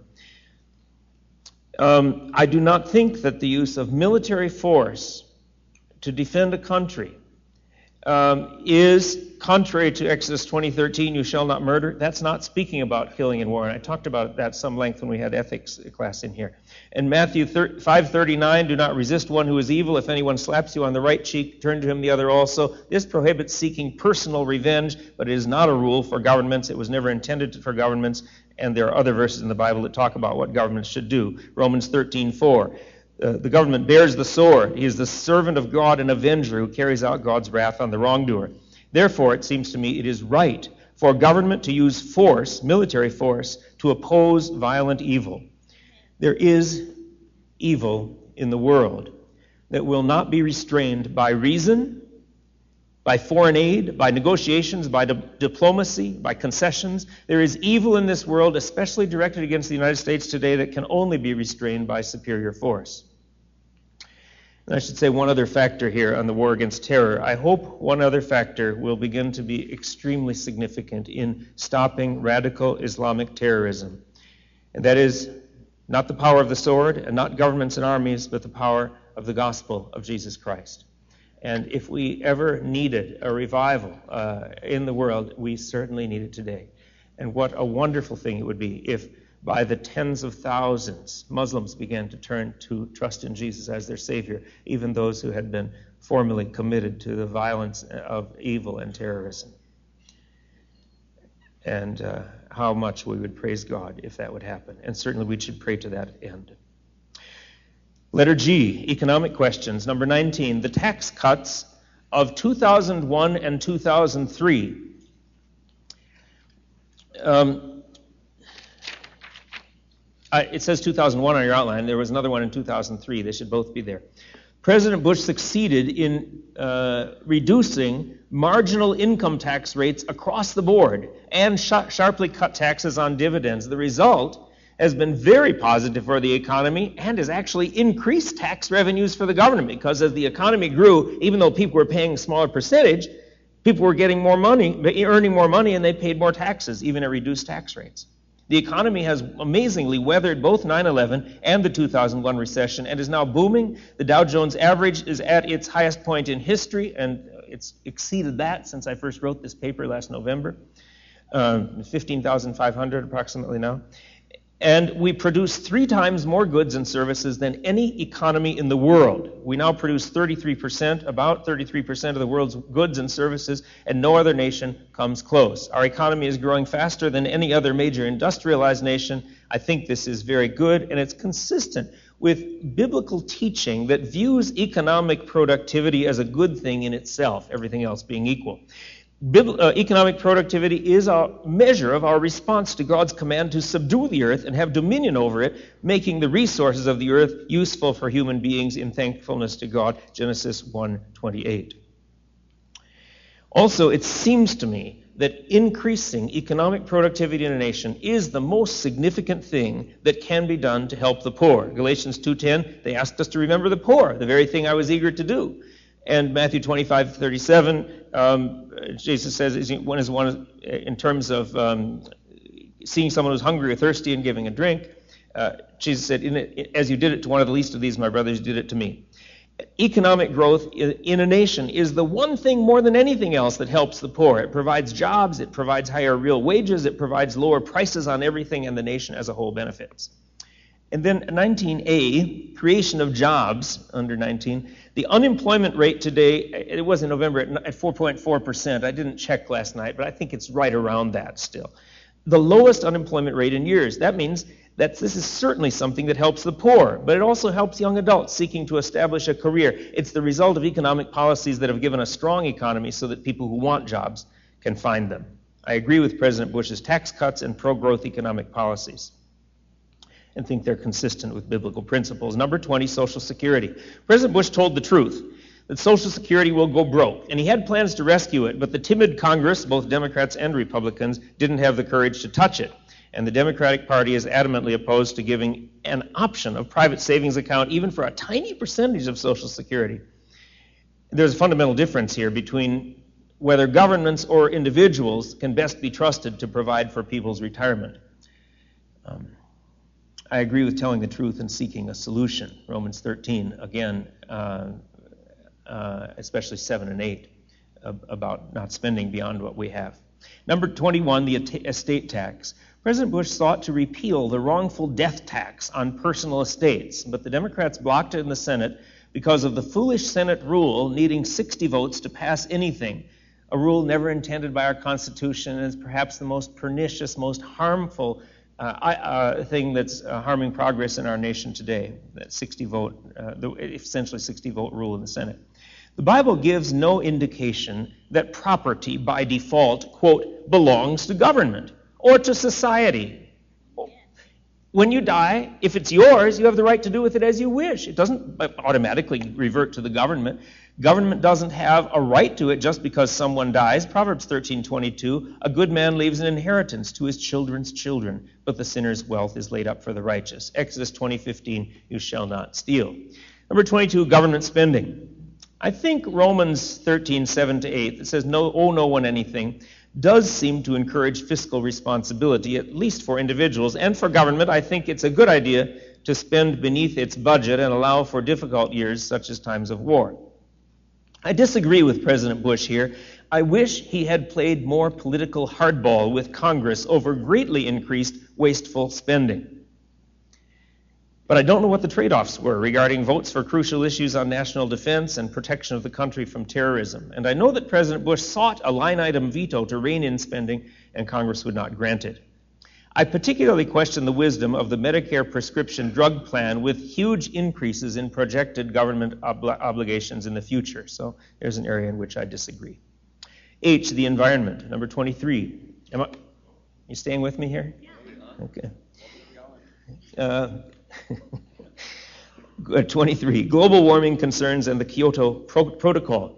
Speaker 1: Um, I do not think that the use of military force to defend a country um, is contrary to Exodus twenty thirteen, you shall not murder. That's not speaking about killing in war, and I talked about that some length when we had ethics class in here. And Matthew five thirty-nine, do not resist one who is evil. If anyone slaps you on the right cheek, turn to him the other also. This prohibits seeking personal revenge, but it is not a rule for governments. It was never intended for governments, and there are other verses in the Bible that talk about what governments should do. Romans thirteen four. Uh, the government bears the sword. He is the servant of God and avenger who carries out God's wrath on the wrongdoer. Therefore, it seems to me it is right for government to use force, military force, to oppose violent evil. There is evil in the world that will not be restrained by reason, by foreign aid, by negotiations, by di- diplomacy, by concessions. There is evil in this world, especially directed against the United States today, that can only be restrained by superior force. And I should say one other factor here on the war against terror. I hope one other factor will begin to be extremely significant in stopping radical Islamic terrorism. And that is not the power of the sword and not governments and armies, but the power of the gospel of Jesus Christ. And if we ever needed a revival uh, in the world, we certainly need it today. And what a wonderful thing it would be if by the tens of thousands, Muslims began to turn to trust in Jesus as their Savior, even those who had been formerly committed to the violence of evil and terrorism. And uh, how much we would praise God if that would happen. And certainly we should pray to that end. Letter G, economic questions. Number nineteen, the tax cuts of two thousand one and two thousand three. Um, I, it says two thousand one on your outline. There was another one in two thousand three. They should both be there. President Bush succeeded in uh, reducing marginal income tax rates across the board and sh- sharply cut taxes on dividends. The result has been very positive for the economy and has actually increased tax revenues for the government, because as the economy grew, even though people were paying a smaller percentage, people were getting more money, earning more money, and they paid more taxes, even at reduced tax rates. The economy has amazingly weathered both nine eleven and the two thousand one recession and is now booming. The Dow Jones average is at its highest point in history, and it's exceeded that since I first wrote this paper last November, um, fifteen thousand five hundred approximately now. And we produce three times more goods and services than any economy in the world. We now produce thirty-three percent, about thirty-three percent of the world's goods and services, and no other nation comes close. Our economy is growing faster than any other major industrialized nation. I think this is very good, and it's consistent with biblical teaching that views economic productivity as a good thing in itself, everything else being equal. Bibl- uh, economic productivity is a measure of our response to God's command to subdue the earth and have dominion over it, making the resources of the earth useful for human beings in thankfulness to God, Genesis one twenty-eight. Also, it seems to me that increasing economic productivity in a nation is the most significant thing that can be done to help the poor. Galatians two ten, they asked us to remember the poor, the very thing I was eager to do. And Matthew twenty-five thirty-seven, um, Jesus says, is one is one in terms of um, seeing someone who's hungry or thirsty and giving a drink. Uh, Jesus said, in it, as you did it to one of the least of these, my brothers, you did it to me. Economic growth in a nation is the one thing more than anything else that helps the poor. It provides jobs, it provides higher real wages, it provides lower prices on everything, and the nation as a whole benefits. And then nineteen A, creation of jobs, under nineteen. The unemployment rate today, it was in November at four point four percent. I didn't check last night, but I think it's right around that still. The lowest unemployment rate in years. That means that this is certainly something that helps the poor, but it also helps young adults seeking to establish a career. It's the result of economic policies that have given a strong economy so that people who want jobs can find them. I agree with President Bush's tax cuts and pro-growth economic policies, and think they're consistent with biblical principles. Number twenty, Social Security. President Bush told the truth, that Social Security will go broke, and he had plans to rescue it, but the timid Congress, both Democrats and Republicans, didn't have the courage to touch it. And the Democratic Party is adamantly opposed to giving an option of private savings account even for a tiny percentage of Social Security. There's a fundamental difference here between whether governments or individuals can best be trusted to provide for people's retirement. Um, I agree with telling the truth and seeking a solution. Romans thirteen, again, uh, uh, especially seven and eight, uh, about not spending beyond what we have. Number twenty-one, the estate tax. President Bush sought to repeal the wrongful death tax on personal estates, but the Democrats blocked it in the Senate because of the foolish Senate rule needing sixty votes to pass anything, a rule never intended by our Constitution and is perhaps the most pernicious, most harmful uh, uh, thing that's uh, harming progress in our nation today, that sixty vote, uh, the essentially sixty vote rule in the Senate. The Bible gives no indication that property by default, quote, belongs to government or to society. When you die, if it's yours, you have the right to do with it as you wish. It doesn't automatically revert to the government. Government doesn't have a right to it just because someone dies. Proverbs thirteen twenty-two, a good man leaves an inheritance to his children's children, but the sinner's wealth is laid up for the righteous. Exodus twenty fifteen, you shall not steal. Number twenty-two, government spending. I think Romans thirteen, seven to eight, that says, no, owe no one anything, does seem to encourage fiscal responsibility, at least for individuals. And for government, I think it's a good idea to spend beneath its budget and allow for difficult years, such as times of war. I disagree with President Bush here. I wish he had played more political hardball with Congress over greatly increased wasteful spending. But I don't know what the trade-offs were regarding votes for crucial issues on national defense and protection of the country from terrorism. And I know that President Bush sought a line-item veto to rein in spending, and Congress would not grant it. I particularly question the wisdom of the Medicare prescription drug plan with huge increases in projected government obli- obligations in the future. So there's an area in which I disagree. H, the environment, number twenty-three. Am I, you staying with me here? Yeah. Okay. Uh, twenty-three, global warming concerns and the Kyoto Pro- Protocol.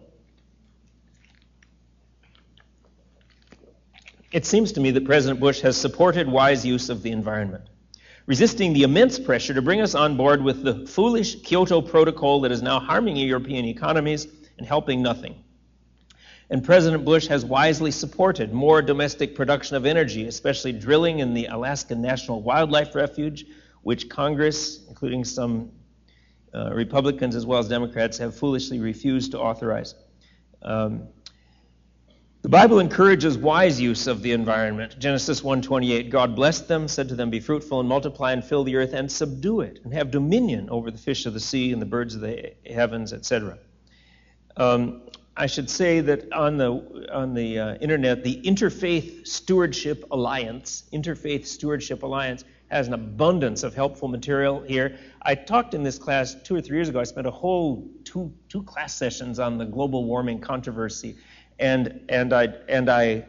Speaker 1: It seems to me that President Bush has supported wise use of the environment, resisting the immense pressure to bring us on board with the foolish Kyoto Protocol that is now harming European economies and helping nothing. And President Bush has wisely supported more domestic production of energy, especially drilling in the Alaska National Wildlife Refuge, which Congress, including some uh, Republicans as well as Democrats, have foolishly refused to authorize. Um, the Bible encourages wise use of the environment. Genesis one twenty-eight, God blessed them, said to them, be fruitful and multiply and fill the earth and subdue it, and have dominion over the fish of the sea and the birds of the heavens, et cetera. Um, I should say that on the on the uh, internet, the Interfaith Stewardship Alliance, Interfaith Stewardship Alliance, has an abundance of helpful material here. I talked in this class two or three years ago. I spent a whole two two class sessions on the global warming controversy, and and I and I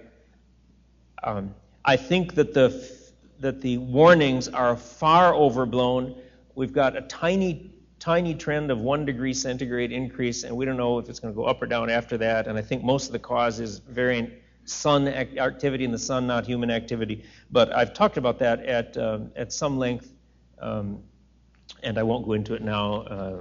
Speaker 1: um, I think that the that the warnings are far overblown. We've got a tiny tiny trend of one degree centigrade increase, and we don't know if it's going to go up or down after that. And I think most of the cause is varying sun ac- activity in the sun, not human activity. But I've talked about that at um, at some length, um, and I won't go into it now. Uh,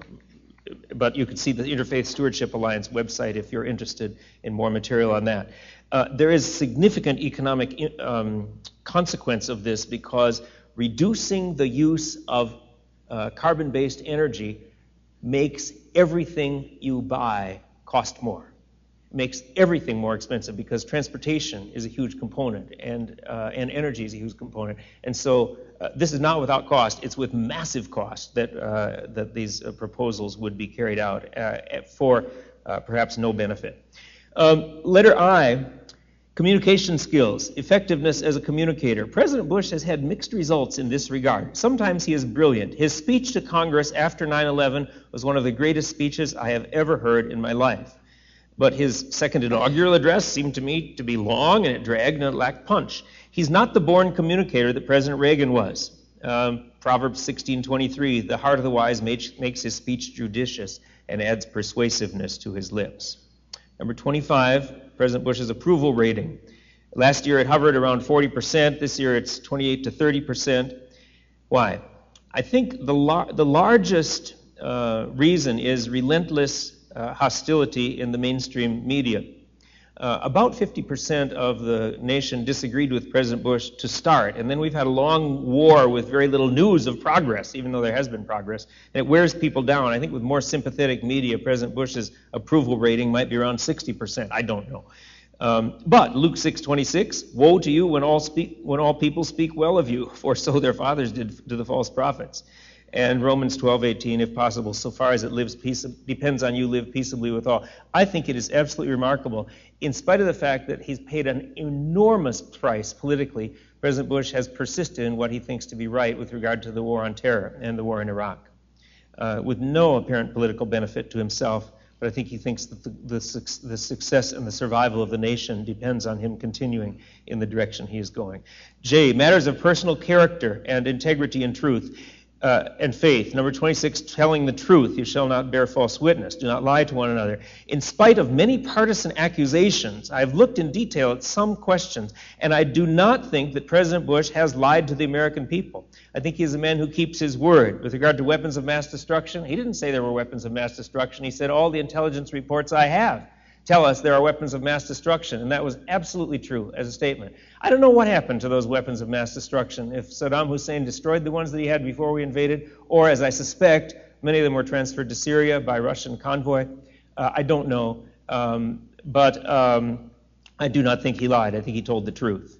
Speaker 1: but you can see the Interfaith Stewardship Alliance website if you're interested in more material on that. Uh, there is significant economic in, um, consequence of this, because reducing the use of uh, carbon-based energy makes everything you buy cost more. Makes everything more expensive, because transportation is a huge component, and uh, and energy is a huge component. And so uh, this is not without cost. It's with massive cost that uh, that these uh, proposals would be carried out uh, for uh, perhaps no benefit. Um, letter I, communication skills, effectiveness as a communicator. President Bush has had mixed results in this regard. Sometimes he is brilliant. His speech to Congress after nine eleven was one of the greatest speeches I have ever heard in my life. But his second inaugural address seemed to me to be long, and it dragged, and it lacked punch. He's not the born communicator that President Reagan was. Um, Proverbs sixteen twenty-three, the heart of the wise makes, makes his speech judicious and adds persuasiveness to his lips. Number twenty-five, President Bush's approval rating. Last year it hovered around forty percent. This year it's twenty-eight to thirty percent. Why? I think the, lar- the largest uh, reason is relentless Uh, hostility in the mainstream media. Uh, about fifty percent of the nation disagreed with President Bush to start, and then we've had a long war with very little news of progress, even though there has been progress, and it wears people down. I think with more sympathetic media, President Bush's approval rating might be around sixty percent. I don't know. Um, but Luke six twenty-six, woe to you when all speak, when all people speak well of you, for so their fathers did to the false prophets. And Romans twelve eighteen, if possible, so far as it lives peace, depends on you, live peaceably with all. I think it is absolutely remarkable. In spite of the fact that he's paid an enormous price politically, President Bush has persisted in what he thinks to be right with regard to the war on terror and the war in Iraq, uh, with no apparent political benefit to himself. But I think he thinks that the, the, the success and the survival of the nation depends on him continuing in the direction he is going. J, matters of personal character and integrity and truth. Uh, and faith. Number twenty-six, telling the truth. You shall not bear false witness. Do not lie to one another. In spite of many partisan accusations, I've looked in detail at some questions, and I do not think that President Bush has lied to the American people. I think he is a man who keeps his word. With regard to weapons of mass destruction, he didn't say there were weapons of mass destruction. He said all the intelligence reports I have tell us there are weapons of mass destruction, and that was absolutely true as a statement. I don't know what happened to those weapons of mass destruction, if Saddam Hussein destroyed the ones that he had before we invaded, or, as I suspect, many of them were transferred to Syria by Russian convoy. Uh, I don't know, um, but um, I do not think he lied. I think he told the truth.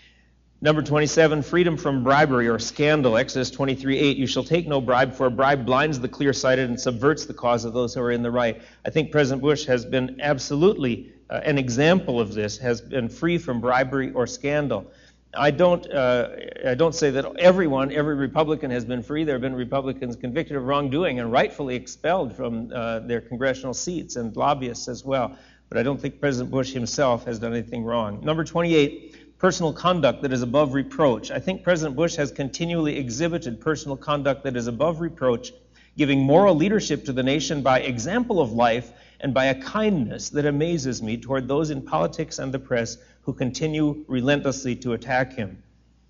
Speaker 1: Number twenty-seven, freedom from bribery or scandal. Exodus twenty-three eight, you shall take no bribe, for a bribe blinds the clear-sighted and subverts the cause of those who are in the right. I think President Bush has been absolutely uh, an example of this, has been free from bribery or scandal. I don't uh, I don't say that everyone, every Republican has been free. There have been Republicans convicted of wrongdoing and rightfully expelled from uh, their congressional seats, and lobbyists as well. But I don't think President Bush himself has done anything wrong. Number twenty-eight, personal conduct that is above reproach. I think President Bush has continually exhibited personal conduct that is above reproach, giving moral leadership to the nation by example of life and by a kindness that amazes me toward those in politics and the press who continue relentlessly to attack him.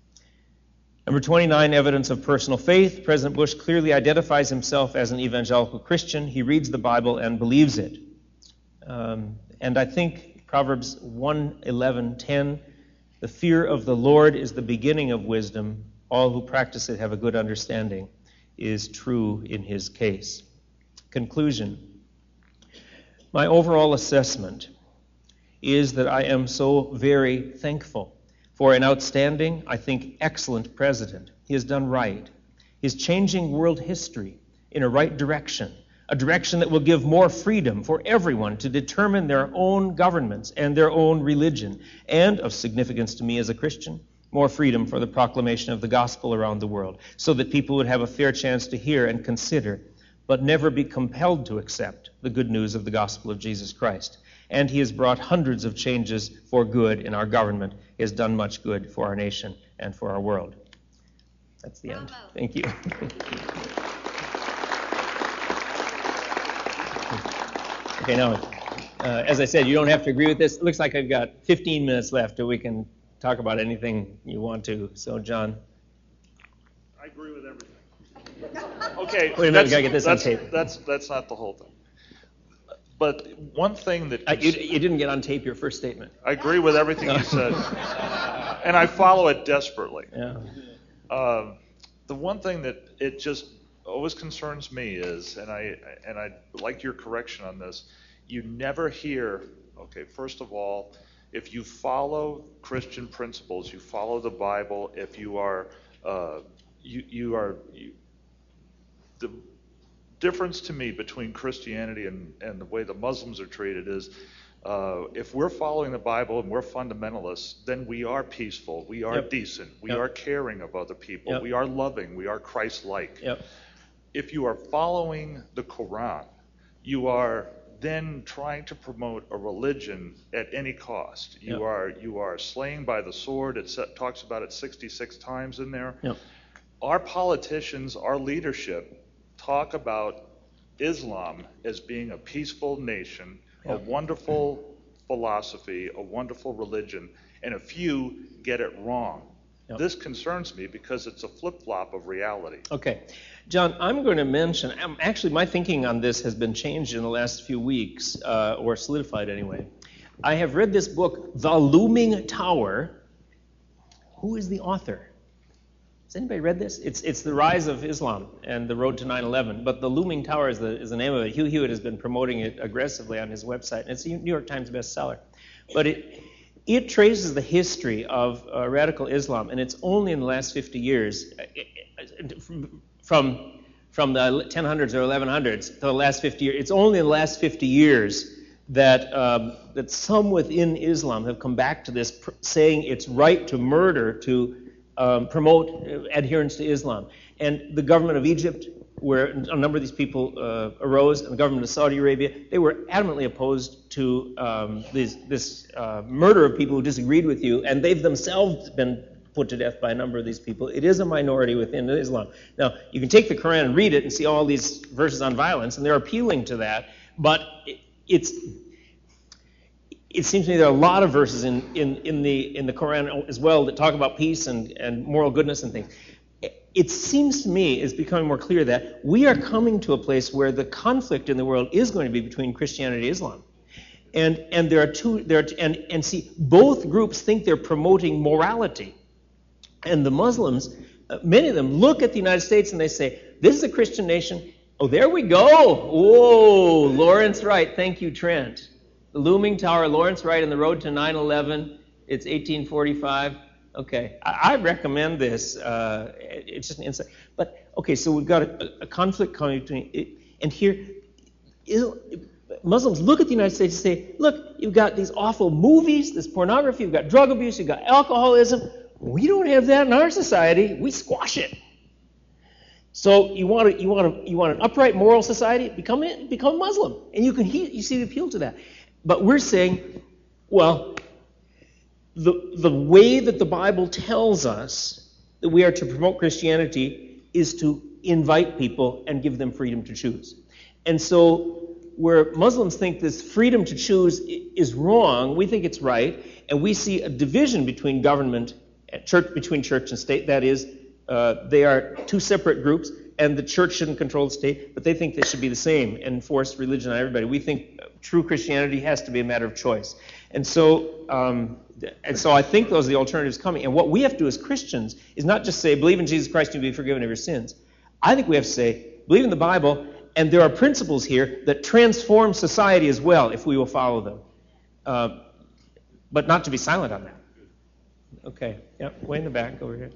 Speaker 1: Number twenty-nine, evidence of personal faith. President Bush clearly identifies himself as an evangelical Christian. He reads the Bible and believes it. Um, and I think Proverbs one eleven ten, the fear of the Lord is the beginning of wisdom. All who practice it have a good understanding, is true in his case. Conclusion. My overall assessment is that I am so very thankful for an outstanding, I think, excellent president. He has done right. He is changing world history in a right direction, a direction that will give more freedom for everyone to determine their own governments and their own religion. And, of significance to me as a Christian, more freedom for the proclamation of the gospel around the world, so that people would have a fair chance to hear and consider, but never be compelled to accept the good news of the gospel of Jesus Christ. And he has brought hundreds of changes for good in our government. He has done much good for our nation and for our world. That's the end. Thank you. Okay, now, uh, as I said, you don't have to agree with this. It looks like I've got fifteen minutes left, or we can talk about anything you want to. So, John.
Speaker 2: I agree with everything. Okay,
Speaker 1: wait a minute, we gotta get this
Speaker 2: that's,
Speaker 1: on tape.
Speaker 2: That's that's not the whole thing. But one thing that
Speaker 1: uh, you, you didn't get on tape your first statement.
Speaker 2: I agree with everything you said, and I follow it desperately.
Speaker 1: Yeah.
Speaker 2: Uh, the one thing that it just always concerns me is, and I and I like your correction on this, you never hear. Okay, first of all, if you follow Christian principles, you follow the Bible. If you are, uh, you you are. You, the difference to me between Christianity and, and the way the Muslims are treated is, uh, if we're following the Bible and we're fundamentalists, then we are peaceful, we are
Speaker 1: yep.
Speaker 2: decent, we
Speaker 1: yep.
Speaker 2: are caring of other people,
Speaker 1: yep.
Speaker 2: we are loving, we are Christ-like.
Speaker 1: Yep.
Speaker 2: If you are following the Quran, you are then trying to promote a religion at any cost. You
Speaker 1: yep.
Speaker 2: are you are slaying by the sword. It talks about it sixty-six times in there.
Speaker 1: Yep.
Speaker 2: Our politicians, our leadership, talk about Islam as being a peaceful nation,
Speaker 1: yep.
Speaker 2: a wonderful philosophy, a wonderful religion, and a few get it wrong. Yep. This concerns me because it's a flip-flop of reality.
Speaker 1: Okay. John, I'm going to mention, um, actually my thinking on this has been changed in the last few weeks, uh, or solidified anyway. I have read this book, The Looming Tower. Who is the author? Has anybody read this? It's it's The Rise of Islam and the Road to nine eleven, but The Looming Tower is the is the name of it. Hugh Hewitt has been promoting it aggressively on his website, and it's a New York Times bestseller. But it it traces the history of uh, radical Islam, and it's only in the last fifty years, from from the ten hundreds or eleven hundreds to the last fifty years. It's only in the last fifty years that um, that some within Islam have come back to this, pr- saying it's right to murder, to Um, promote adherence to Islam. And the government of Egypt, where a number of these people uh, arose, and the government of Saudi Arabia, they were adamantly opposed to um, this, this uh, murder of people who disagreed with you, and they've themselves been put to death by a number of these people. It is a minority within Islam. Now, you can take the Quran and read it and see all these verses on violence, and they're appealing to that, but it, it's It seems to me there are a lot of verses in, in, in the in the Quran as well that talk about peace and, and moral goodness and things. It seems to me it's becoming more clear that we are coming to a place where the conflict in the world is going to be between Christianity and Islam. And and there are two there are, and, and see, both groups think they're promoting morality. And the Muslims, uh, many of them look at the United States and they say, this is a Christian nation. Oh, there we go. Whoa, Lawrence Wright. Thank you, Trent. The Looming Tower, Lawrence Wright, and the Road to nine eleven. It's eighteen forty-five. Okay, I, I recommend this. Uh, it's just an insight. But, okay, so we've got a, a conflict coming between, it, and here, Muslims look at the United States and say, look, you've got these awful movies, this pornography, you've got drug abuse, you've got alcoholism. We don't have that in our society. We squash it. So you want to, you want to, you want an upright moral society? Become become Muslim, and you can he, you see the appeal to that. But we're saying, well, the the way that the Bible tells us that we are to promote Christianity is to invite people and give them freedom to choose. And so where Muslims think this freedom to choose is wrong, we think it's right, and we see a division between government and church, between church and state. That is, uh, they are two separate groups, and the church shouldn't control the state, but they think they should be the same and enforce religion on everybody. We think true Christianity has to be a matter of choice. And so um, and so I think those are the alternatives coming. And what we have to do as Christians is not just say, believe in Jesus Christ and you'll be forgiven of your sins. I think we have to say, believe in the Bible, and there are principles here that transform society as well if we will follow them. Uh, but not to be silent on that. Okay, yeah, way in the back over here.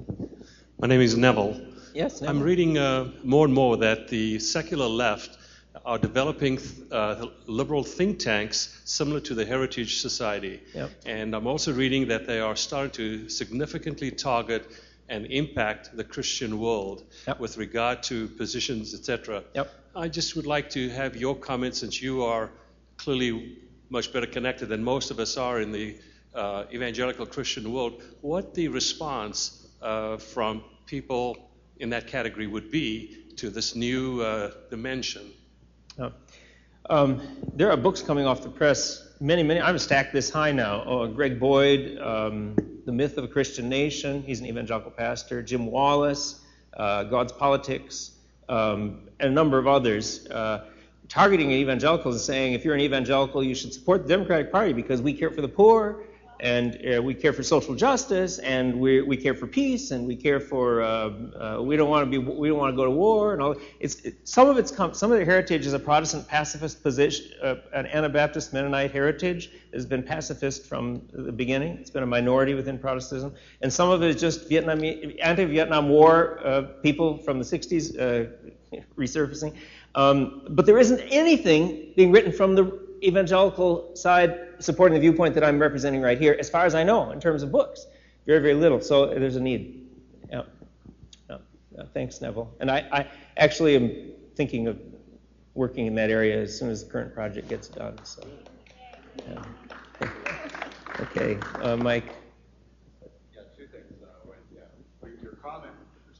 Speaker 3: My name is Neville.
Speaker 1: Yes, Neville.
Speaker 3: I'm reading uh, more and more that the secular left are developing uh, liberal think tanks similar to the Heritage Society.
Speaker 1: Yep.
Speaker 3: And I'm also reading that they are starting to significantly target and impact the Christian world
Speaker 1: Yep.
Speaker 3: with regard to positions, et cetera.
Speaker 1: Yep.
Speaker 3: I just would like to have your comments, since you are clearly much better connected than most of us are in the uh, evangelical Christian world, what the response uh, from people in that category would be to this new uh, dimension.
Speaker 1: Oh. Um, there are books coming off the press, many, many. I'm stacked this high now. Oh, Greg Boyd, um, The Myth of a Christian Nation. He's an evangelical pastor. Jim Wallace, uh, God's Politics, um, and a number of others. Uh, targeting evangelicals and saying, if you're an evangelical, you should support the Democratic Party because we care for the poor, and uh, we care for social justice, and we we care for peace, and we care for uh, uh, we don't want to be we don't want to go to war, and all. It's it, some of it's come, some of the heritage is a Protestant pacifist position, uh, an Anabaptist Mennonite heritage that has been pacifist from the beginning. It's been a minority within Protestantism, and some of it is just Vietnam anti-Vietnam War uh, people from the sixties uh, resurfacing. Um, but there isn't anything being written from the evangelical side supporting the viewpoint that I'm representing right here, as far as I know, in terms of books. Very, very little. So there's a need. Yeah. Yeah. Yeah. Thanks, Neville. And I, I actually am thinking of working in that area as soon as the current project gets done. So, yeah. Okay, uh, Mike.
Speaker 4: Yeah, two things. Uh, when, yeah, your comment.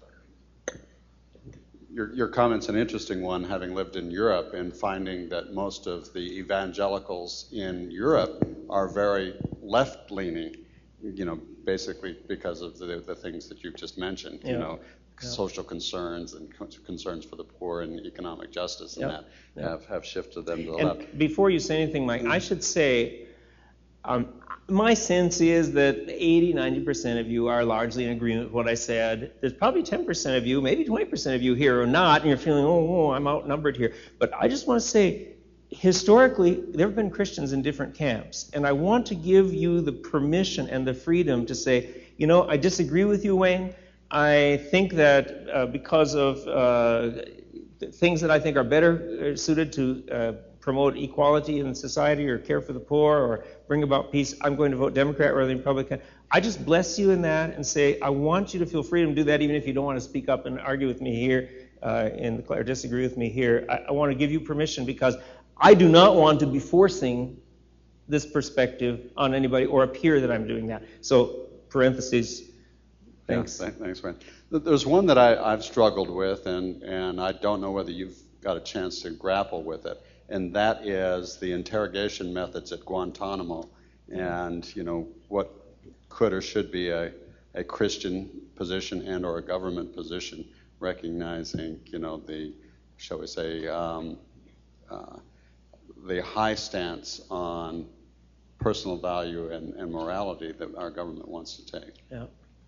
Speaker 4: Your, your comment's an interesting one, having lived in Europe and finding that most of the evangelicals in Europe are very left-leaning, you know, basically because of the, the things that you've just mentioned,
Speaker 1: yeah.
Speaker 4: you know,
Speaker 1: yeah.
Speaker 4: social concerns and concerns for the poor and economic justice and
Speaker 1: yep.
Speaker 4: that
Speaker 1: yep.
Speaker 4: have, have shifted them to the
Speaker 1: and
Speaker 4: left.
Speaker 1: Before you say anything, Mike, I should say, um, my sense is that eighty, ninety percent of you are largely in agreement with what I said. There's probably ten percent of you, maybe twenty percent of you here who are not, and you're feeling, oh, oh, I'm outnumbered here. But I just want to say, historically, there have been Christians in different camps, and I want to give you the permission and the freedom to say, you know, I disagree with you, Wayne. I think that uh, because of uh, things that I think are better suited to uh, promote equality in society or care for the poor or bring about peace, I'm going to vote Democrat rather than Republican. I just bless you in that and say, I want you to feel free to do that even if you don't want to speak up and argue with me here uh, in the, or disagree with me here. I, I want to give you permission because I do not want to be forcing this perspective on anybody or appear that I'm doing that. So, parentheses, thanks.
Speaker 4: Yeah, thanks, Wayne. There's one that I, I've struggled with, and, and I don't know whether you've got a chance to grapple with it. And that is the interrogation methods at Guantanamo, and you know what could or should be a, a Christian position and or a government position, recognizing you know the, shall we say, um, uh, the high stance on personal value and, and morality that our government wants to take.
Speaker 1: Yeah,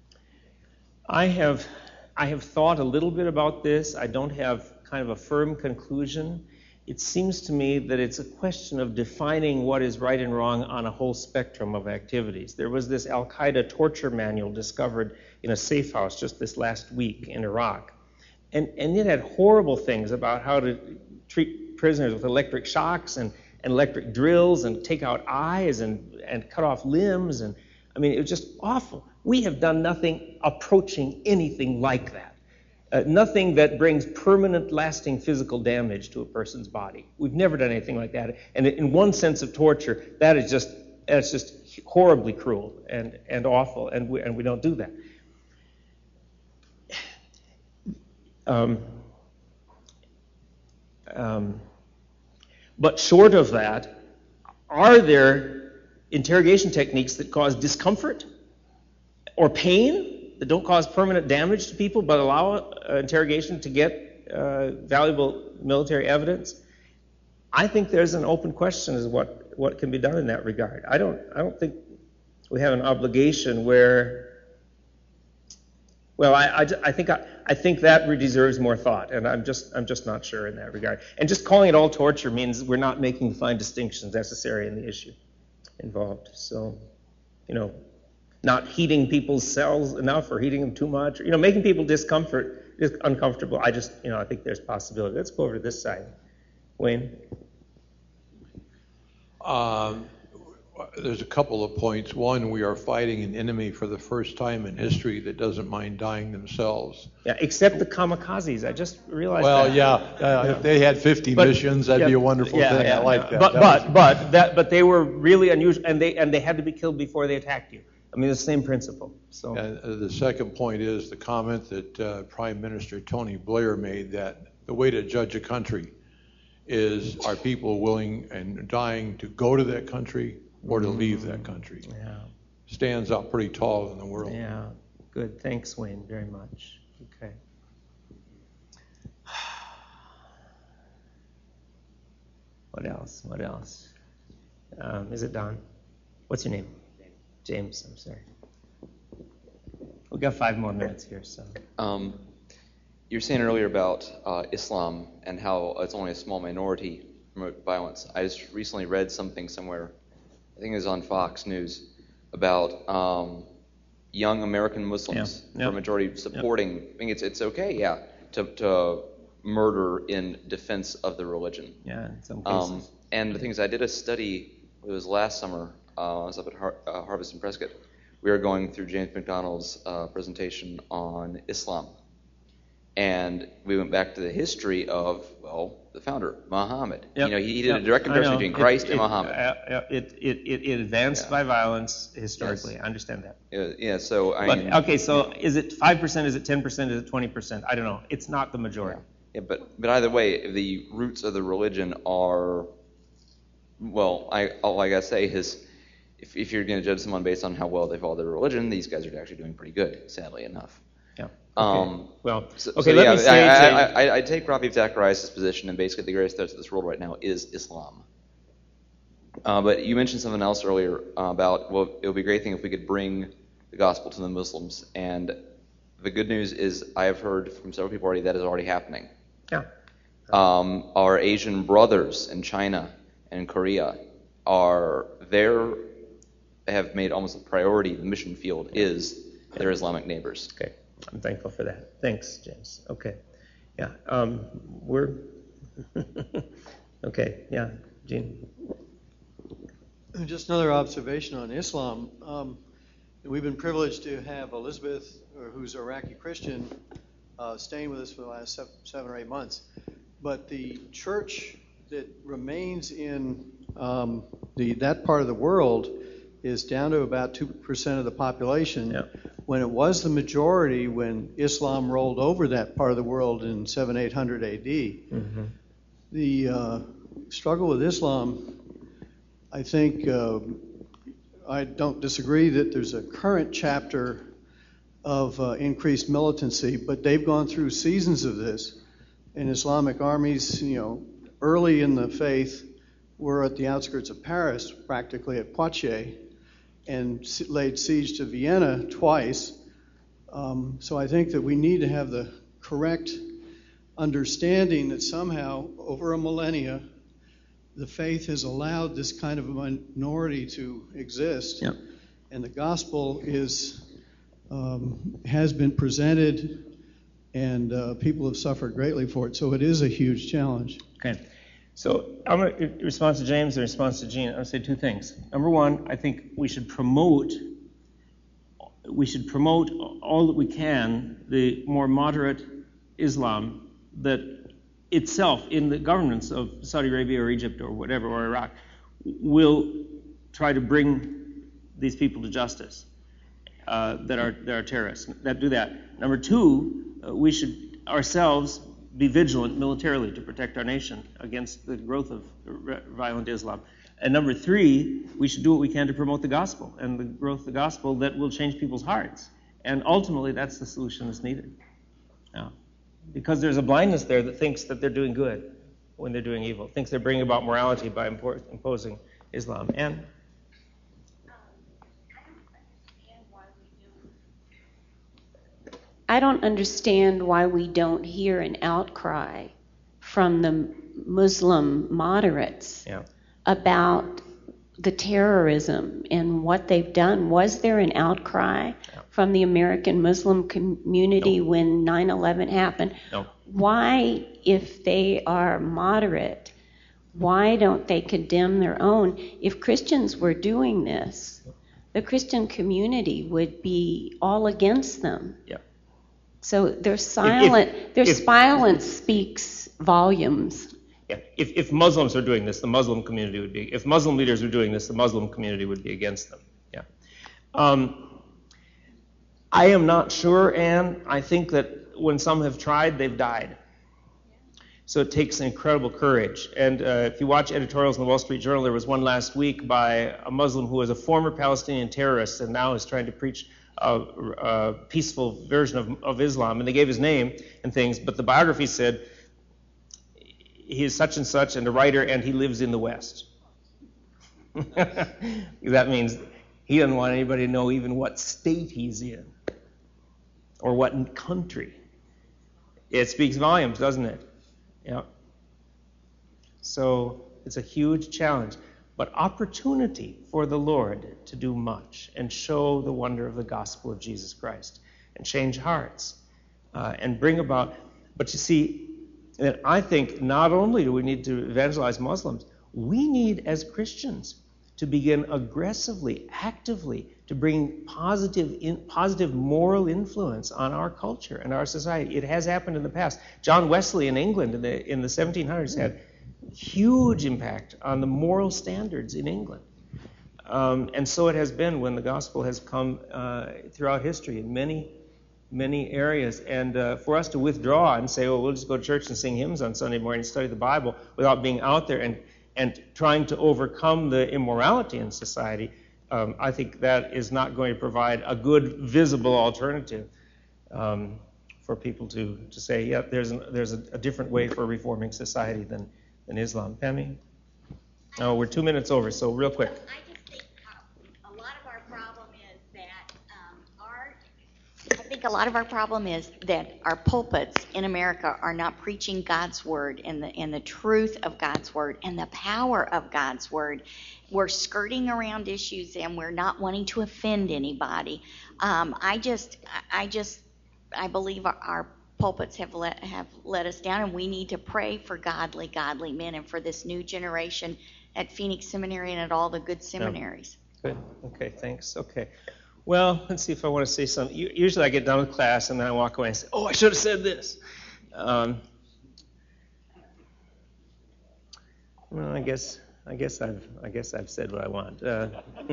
Speaker 1: I have I have thought a little bit about this. I don't have kind of a firm conclusion. It seems to me that it's a question of defining what is right and wrong on a whole spectrum of activities. There was this Al-Qaeda torture manual discovered in a safe house just this last week in Iraq. And, and it had horrible things about how to treat prisoners with electric shocks and, and electric drills and take out eyes and, and cut off limbs. And I mean, it was just awful. We have done nothing approaching anything like that. Uh, nothing that brings permanent, lasting physical damage to a person's body. We've never done anything like that. And in one sense of torture, that is just that's just horribly cruel and, and awful, and we, and we don't do that. Um, um, but short of that, are there interrogation techniques that cause discomfort or pain that don't cause permanent damage to people but allow uh, interrogation to get uh, valuable military evidence? I think there's an open question as what what can be done in that regard. I don't I don't think we have an obligation where, well, I, I, I think I, I think that deserves more thought, and I'm just I'm just not sure in that regard. And just calling it all torture means we're not making the fine distinctions necessary in the issue involved. So, you know, not heating people's cells enough or heating them too much, or, you know, making people discomfort, uncomfortable. I just, you know, I think there's possibility. Let's go over to this side. Wayne?
Speaker 5: Um, there's a couple of points. One, we are fighting an enemy for the first time in history that doesn't mind dying themselves.
Speaker 1: Yeah, except the kamikazes. I just realized
Speaker 5: Well,
Speaker 1: that.
Speaker 5: yeah, uh,
Speaker 1: Yeah.
Speaker 5: if they had fifty
Speaker 1: But-
Speaker 5: missions, that'd
Speaker 1: yeah,
Speaker 5: be a wonderful
Speaker 1: yeah,
Speaker 5: thing.
Speaker 1: yeah,
Speaker 5: I like
Speaker 1: no.
Speaker 5: that.
Speaker 1: But
Speaker 5: That
Speaker 1: but
Speaker 5: was-
Speaker 1: but that but they were really unusual, and they and they had to be killed before they attacked you. I mean, the same principle. So
Speaker 5: And uh, the second point is the comment that uh, Prime Minister Tony Blair made, that the way to judge a country is, are people willing and dying to go to that country or to leave that country?
Speaker 1: yeah,
Speaker 5: Stands out pretty tall in the world.
Speaker 1: yeah, good. Thanks, Wayne, very much. Okay. What else? What else? Um, is it Don? What's your name? James. I'm sorry. We've got five more minutes here, so.
Speaker 6: Um, you were saying earlier about uh, Islam and how it's only a small minority promote violence. I just recently read something somewhere, I think it was on Fox News, about um, young American Muslims,
Speaker 1: Yeah, yeah.
Speaker 6: for a majority, supporting. I think it's it's okay, yeah, to to murder in defense of the religion.
Speaker 1: Yeah, in some cases.
Speaker 6: Um, and the thing is, I did a study. It was last summer. Uh, I was up at Har- uh, Harvest and Prescott. We were going through James McDonald's uh, presentation on Islam, and we went back to the history of, well, the founder, Muhammad.
Speaker 1: Yep.
Speaker 6: You know, he, he did
Speaker 1: Yep.
Speaker 6: a direct
Speaker 1: I
Speaker 6: comparison
Speaker 1: know.
Speaker 6: between
Speaker 1: It-
Speaker 6: Christ
Speaker 1: it,
Speaker 6: and Muhammad.
Speaker 1: uh, uh, it, it, it, it advanced
Speaker 6: Yeah.
Speaker 1: by violence historically.
Speaker 6: Yes.
Speaker 1: I understand that.
Speaker 6: Yeah, yeah, so I
Speaker 1: But
Speaker 6: mean,
Speaker 1: okay, so is it five percent? Is it ten percent? Is it twenty percent? I don't know. It's not the majority.
Speaker 6: yeah, but but either way, the roots of the religion are, well, I all I gotta say is, if if you're going to judge someone based on how well they follow their religion, these guys are actually doing pretty good, sadly enough.
Speaker 1: Yeah.
Speaker 6: Um,
Speaker 1: Well,
Speaker 6: So,
Speaker 1: okay.
Speaker 6: so
Speaker 1: let
Speaker 6: yeah,
Speaker 1: me say,
Speaker 6: I,
Speaker 1: James-
Speaker 6: I, I, I take Rafi Zacharias' position, and basically the greatest threat to this world right now is Islam. Uh, but you mentioned something else earlier uh, about, well, it would be a great thing if we could bring the gospel to the Muslims. And the good news is I have heard from several people already that is already happening.
Speaker 1: yeah.
Speaker 6: Um, our Asian brothers in China and Korea are there, have made almost a priority. The mission field is their Islamic neighbors.
Speaker 1: Okay. I'm thankful for that. Thanks, James. Okay. Yeah. Um, we're okay. Yeah, Gene.
Speaker 7: Just another observation on Islam. Um, we've been privileged to have Elizabeth, or who's Iraqi Christian, uh, staying with us for the last seven, seven or eight months. But the church that remains in um, the that part of the world is down to about two percent of the population.
Speaker 1: Yeah.
Speaker 7: When it was the majority when Islam rolled over that part of the world in seven, eight hundred A D.
Speaker 1: Mm-hmm.
Speaker 7: The uh, struggle with Islam, I think, uh, I don't disagree that there's a current chapter of uh, increased militancy, but they've gone through seasons of this. And Islamic armies, you know, early in the faith were at the outskirts of Paris, practically at Poitiers, and laid siege to Vienna twice. Um, so I think that we need to have the correct understanding that somehow, over a millennia, the faith has allowed this kind of a minority to exist.
Speaker 1: Yep.
Speaker 7: And the gospel is um, has been presented, and uh, people have suffered greatly for it. So it is a huge challenge.
Speaker 1: Okay. So I'm going to, in response to James, in response to Gene, I'm going to say two things. Number one, I think we should promote, we should promote all that we can the more moderate Islam that itself, in the governments of Saudi Arabia or Egypt or whatever, or Iraq, will try to bring these people to justice uh, that are that are terrorists, that do that. Number two, uh, we should ourselves be vigilant militarily to protect our nation against the growth of violent Islam. And number three, we should do what we can to promote the gospel and the growth of the gospel that will change people's hearts. And ultimately, that's the solution that's needed. Yeah. Because there's a blindness there that thinks that they're doing good when they're doing evil, thinks they're bringing about morality by imposing Islam. And
Speaker 8: I don't understand why we don't hear an outcry from the Muslim moderates
Speaker 1: yeah.
Speaker 8: about the terrorism and what they've done. Was there an outcry
Speaker 1: Yeah.
Speaker 8: from the American Muslim community
Speaker 1: No.
Speaker 8: when nine eleven happened?
Speaker 1: No.
Speaker 8: Why, if they are moderate, Why don't they condemn their own? If Christians were doing this, the Christian community would be all against them.
Speaker 1: Yeah.
Speaker 8: So their silent,
Speaker 1: if,
Speaker 8: their
Speaker 1: if,
Speaker 8: silence speaks volumes.
Speaker 1: Yeah. If, if Muslims are doing this, the Muslim community would be. If Muslim leaders are doing this, the Muslim community would be against them. Yeah. Um, I am not sure, Anne. I think that when some have tried, they've died. So it takes incredible courage. And uh, if you watch editorials in the Wall Street Journal, there was one last week by a Muslim who was a former Palestinian terrorist and now is trying to preach a, a peaceful version of, of Islam. And they gave his name and things, but the biography said he is such and such and a writer and he lives in the West. That means he doesn't want anybody to know even what state he's in or what country. It speaks volumes, doesn't it? Yeah. So it's a huge challenge, but opportunity for the Lord to do much and show the wonder of the gospel of Jesus Christ and change hearts uh, and bring about. But you see, and I think not only do we need to evangelize Muslims, we need as Christians to begin aggressively, actively to bring positive, in, positive moral influence on our culture and our society. It has happened in the past. John Wesley in England in the, in the seventeen hundreds had huge impact on the moral standards in England. Um, and so it has been when the gospel has come uh, throughout history in many, many areas. And uh, for us to withdraw and say, oh, we'll just go to church and sing hymns on Sunday morning and study the Bible without being out there and, and trying to overcome the immorality in society, Um, I think that is not going to provide a good, visible alternative um, for people to, to say, yeah, there's, an, there's a, a different way for reforming society than, than Islam. Pammy? Oh, we're two minutes over, so real quick.
Speaker 9: I just think uh, a lot of our problem is that um, our, I think a lot of our problem is that our pulpits in America are not preaching God's word and the, and the truth of God's word and the power of God's word. We're skirting around issues and we're not wanting to offend anybody. Um, I just, I just, I believe our, our pulpits have let have let us down, and we need to pray for godly, godly men, and for this new generation at Phoenix Seminary and at all the good seminaries.
Speaker 1: Good. Okay. Thanks. Okay. Well, let's see if I want to say something. Usually, I get done with class and then I walk away and say, "Oh, I should have said this." Um, well, I guess. I guess I've I guess I've said what I want. Uh,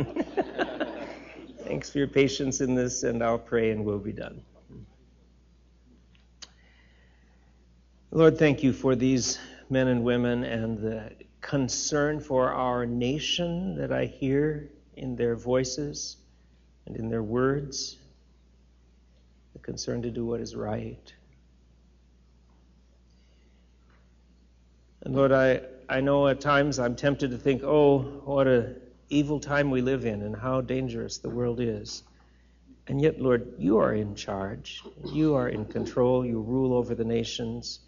Speaker 1: thanks for your patience in this, and I'll pray and we'll be done. Lord, thank you for these men and women and the concern for our nation that I hear in their voices and in their words, the concern to do what is right. And Lord, I I know at times I'm tempted to think, oh, what an evil time we live in and how dangerous the world is. And yet, Lord, you are in charge. You are in control. You rule over the nations.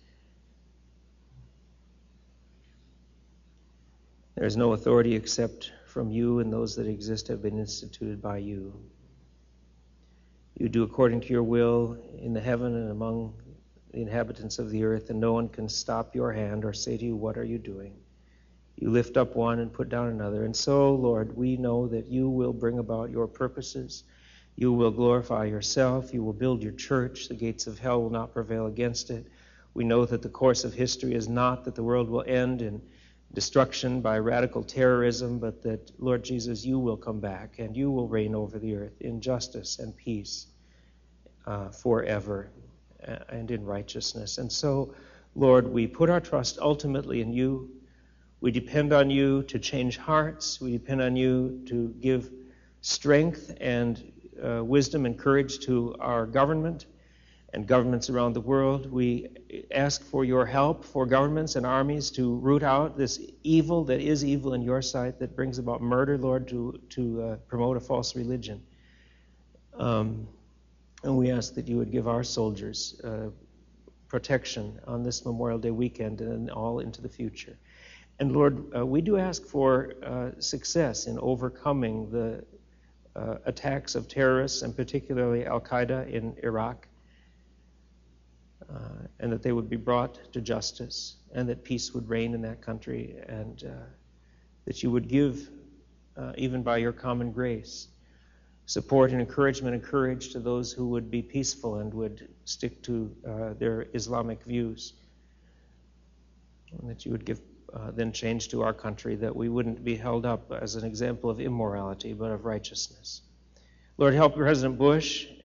Speaker 1: There is no authority except from you, and those that exist have been instituted by you. You do according to your will in the heaven and among the inhabitants of the earth, and no one can stop your hand or say to you, what are you doing? You lift up one and put down another. And so, Lord, we know that you will bring about your purposes. You will glorify yourself. You will build your church. The gates of hell will not prevail against it. We know that the course of history is not that the world will end in destruction by radical terrorism, but that, Lord Jesus, you will come back and you will reign over the earth in justice and peace uh, forever. And in righteousness. And so, Lord, we put our trust ultimately in you. We depend on you to change hearts. We depend on you to give strength and uh, wisdom and courage to our government and governments around the world. We ask for your help for governments and armies to root out this evil that is evil in your sight, that brings about murder, Lord, to, to uh, promote a false religion. Um, And we ask that you would give our soldiers uh, protection on this Memorial Day weekend and all into the future. And Lord, uh, we do ask for uh, success in overcoming the uh, attacks of terrorists, and particularly Al-Qaeda in Iraq, uh, and that they would be brought to justice. and that peace would reign in that country, and uh, that you would give, uh, even by your common grace, support and encouragement and courage to those who would be peaceful and would stick to uh, their Islamic views. And that you would give uh, then change to our country, that we wouldn't be held up as an example of immorality, but of righteousness. Lord, help President Bush